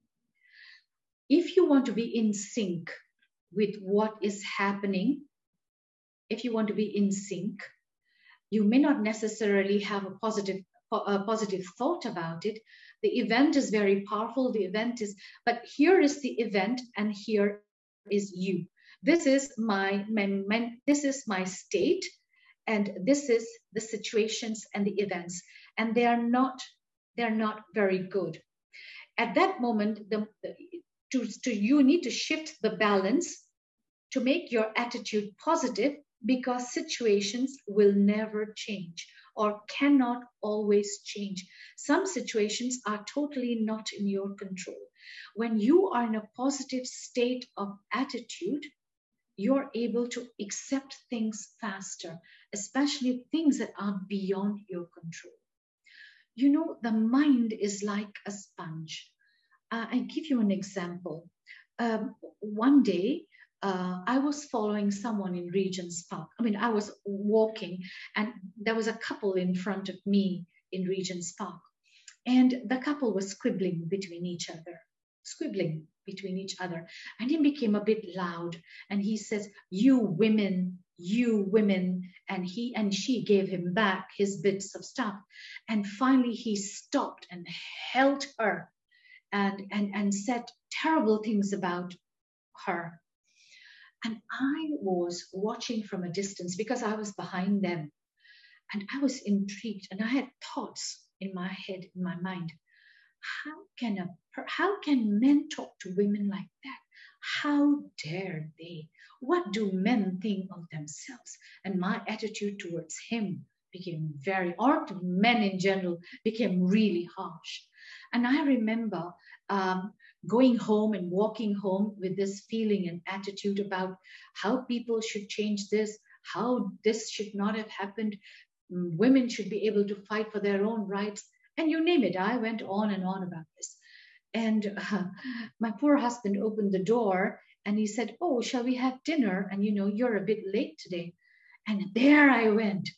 If you want to be in sync with what is happening, if you want to be in sync, you may not necessarily have a positive, a positive thought about it. The event is very powerful. The event is, but here is the event and here is you. This is my, my, my this is my state, and this is the situations and the events, and they are not, they're not very good. At that moment, the, to, to you need to shift the balance to make your attitude positive, because situations will never change or cannot always change. Some situations are totally not in your control. When you are in a positive state of attitude, you're able to accept things faster, especially things that are beyond your control. You know, the mind is like a sponge. Uh, I give you an example. Um, one day, uh, I was following someone in Regent's Park. I mean, I was walking and there was a couple in front of me in Regent's Park. And the couple was squibbling between each other, squibbling between each other. And he became a bit loud and he says, "You women, you women." And he and she gave him back his bits of stuff. And finally he stopped and held her and, and, and said terrible things about her. And I was watching from a distance because I was behind them. And I was intrigued and I had thoughts in my head, in my mind. How can a how can men talk to women like that? How dare they? What do men think of themselves? And my attitude towards him became very, or to men in general, became really harsh. And I remember um, going home and walking home with this feeling and attitude about how people should change this, how this should not have happened. Women should be able to fight for their own rights. And you name it. I went on and on about this. And uh, my poor husband opened the door and he said, oh, shall we have dinner? And you know, you're a bit late today. And there I went.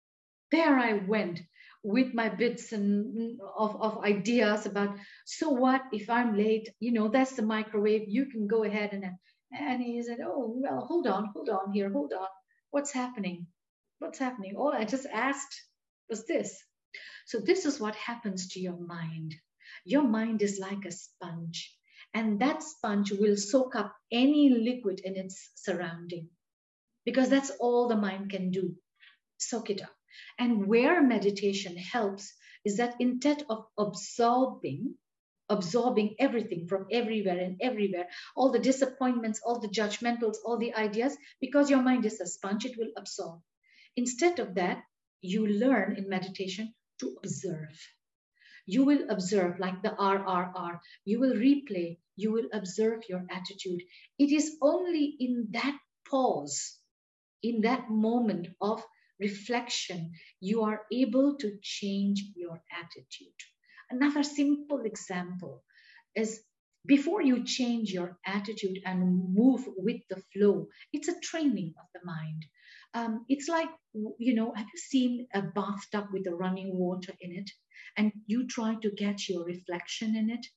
There I went with my bits and of, of ideas about, so what if I'm late? You know, that's the microwave. You can go ahead. And, and he said, oh, well, hold on, hold on here, hold on. What's happening? What's happening? All I just asked was this. So this is what happens to your mind. Your mind is like a sponge, and that sponge will soak up any liquid in its surrounding, because that's all the mind can do, soak it up. And where meditation helps is that instead of absorbing, absorbing everything from everywhere and everywhere, all the disappointments, all the judgmentals, all the ideas, because your mind is a sponge, it will absorb. Instead of that, you learn in meditation to observe. You will observe like the R R R. You will replay. You will observe your attitude. It is only in that pause, in that moment of reflection, you are able to change your attitude. Another simple example is before you change your attitude and move with the flow, it's a training of the mind. Um, it's like, you know, have you seen a bathtub with a running water in it? And you try to catch your reflection in it?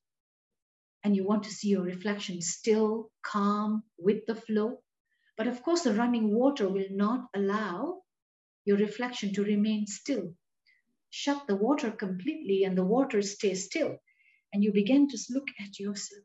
And you want to see your reflection still, calm, with the flow. But of course, the running water will not allow your reflection to remain still. Shut the water completely and the water stays still. And you begin to look at yourself.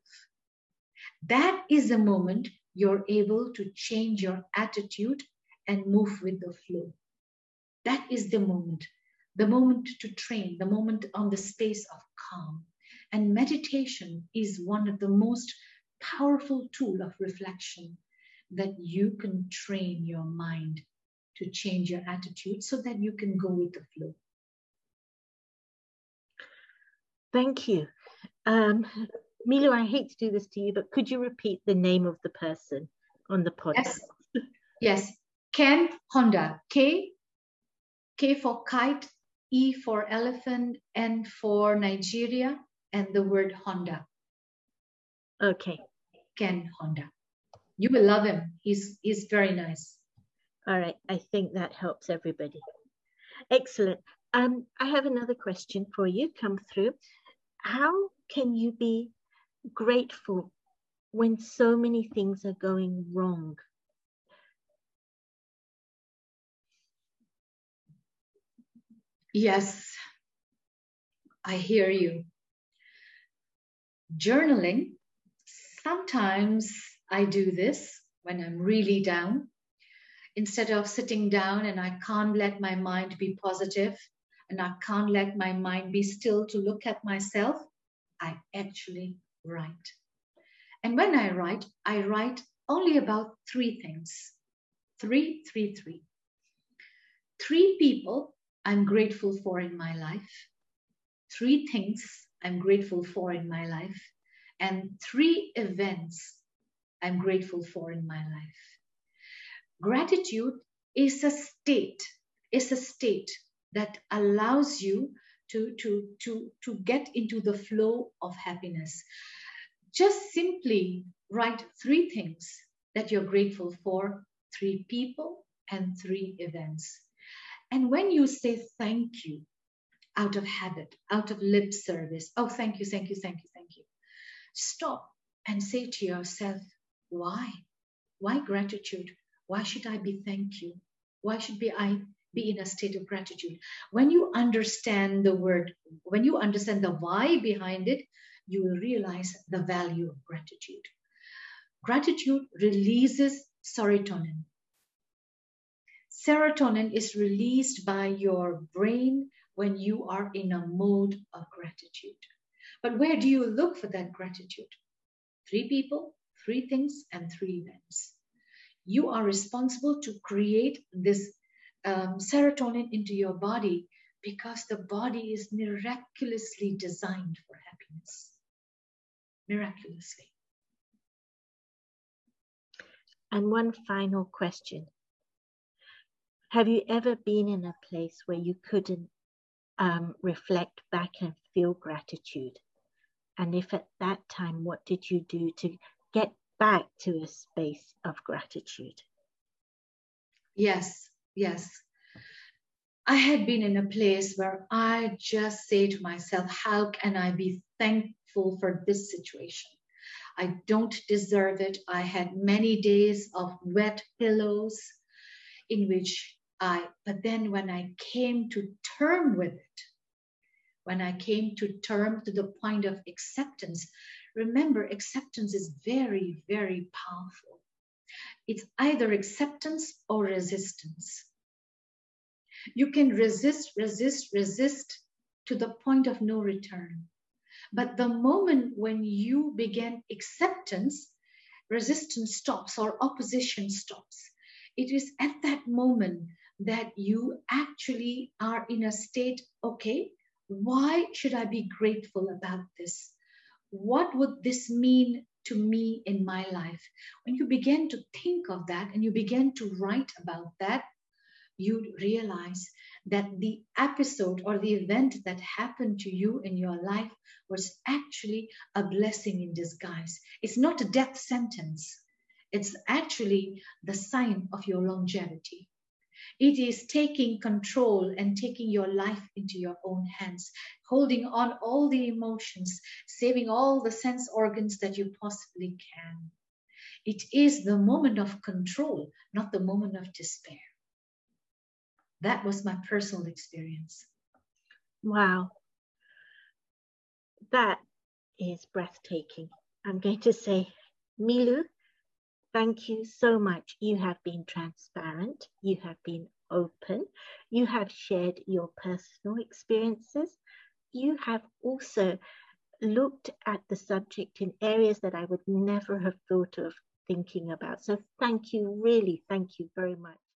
That is the moment you're able to change your attitude and move with the flow. That is the moment, the moment to train, the moment on the space of calm. And meditation is one of the most powerful tools of reflection that you can train your mind to change your attitude so that you can go with the flow. Thank you. Um, Milu, I hate to do this to you, but could you repeat the name of the person on the podcast? Yes, yes. Ken Honda. K, K for kite, E for elephant, N for Nigeria, and the word Honda. Okay. Ken Honda. You will love him. He's, he's very nice. All right. I think that helps everybody. Excellent. Um, I have another question for you come through. How can you be grateful when so many things are going wrong? Yes, I hear you. Journaling, sometimes I do this when I'm really down. Instead of sitting down and I can't let my mind be positive and I can't let my mind be still to look at myself, I actually write. And when I write, I write only about three things. Three, three, three. Three people I'm grateful for in my life, three things I'm grateful for in my life, and three events I'm grateful for in my life. Gratitude is a state, is a state that allows you to, to, to, to get into the flow of happiness. Just simply write three things that you're grateful for, three people and three events. And when you say thank you out of habit, out of lip service, oh, thank you, thank you, thank you, thank you. Stop and say to yourself, why? Why gratitude? Why should I be thank you? Why should be I be in a state of gratitude? When you understand the word, when you understand the why behind it, you will realize the value of gratitude. Gratitude releases serotonin. Serotonin is released by your brain when you are in a mode of gratitude. But where do you look for that gratitude? Three people, three things, and three events. You are responsible to create this um, serotonin into your body because the body is miraculously designed for happiness. happiness miraculously. And one final question. Have you ever been in a place where you couldn't um, reflect back and feel gratitude? And if at that time, what did you do to get back to a space of gratitude? Yes, yes. I had been in a place where I just say to myself, how can I be thankful for this situation? I don't deserve it. I had many days of wet pillows in which I, but then when I came to term with it, when I came to term to the point of acceptance, remember, acceptance is very, very powerful. It's either acceptance or resistance. You can resist, resist, resist to the point of no return. But the moment when you begin acceptance, resistance stops or opposition stops. It is at that moment that you actually are in a state, okay, why should I be grateful about this? What would this mean to me in my life? When you begin to think of that and you begin to write about that, you realize that the episode or the event that happened to you in your life was actually a blessing in disguise. It's not a death sentence. It's actually the sign of your longevity. It is taking control and taking your life into your own hands, holding on all the emotions, saving all the sense organs that you possibly can. It is the moment of control, not the moment of despair. That was my personal experience. Wow. That is breathtaking. I'm going to say, Milu, thank you so much. You have been transparent. You have been open. You have shared your personal experiences. You have also looked at the subject in areas that I would never have thought of thinking about. So thank you, really, thank you very much.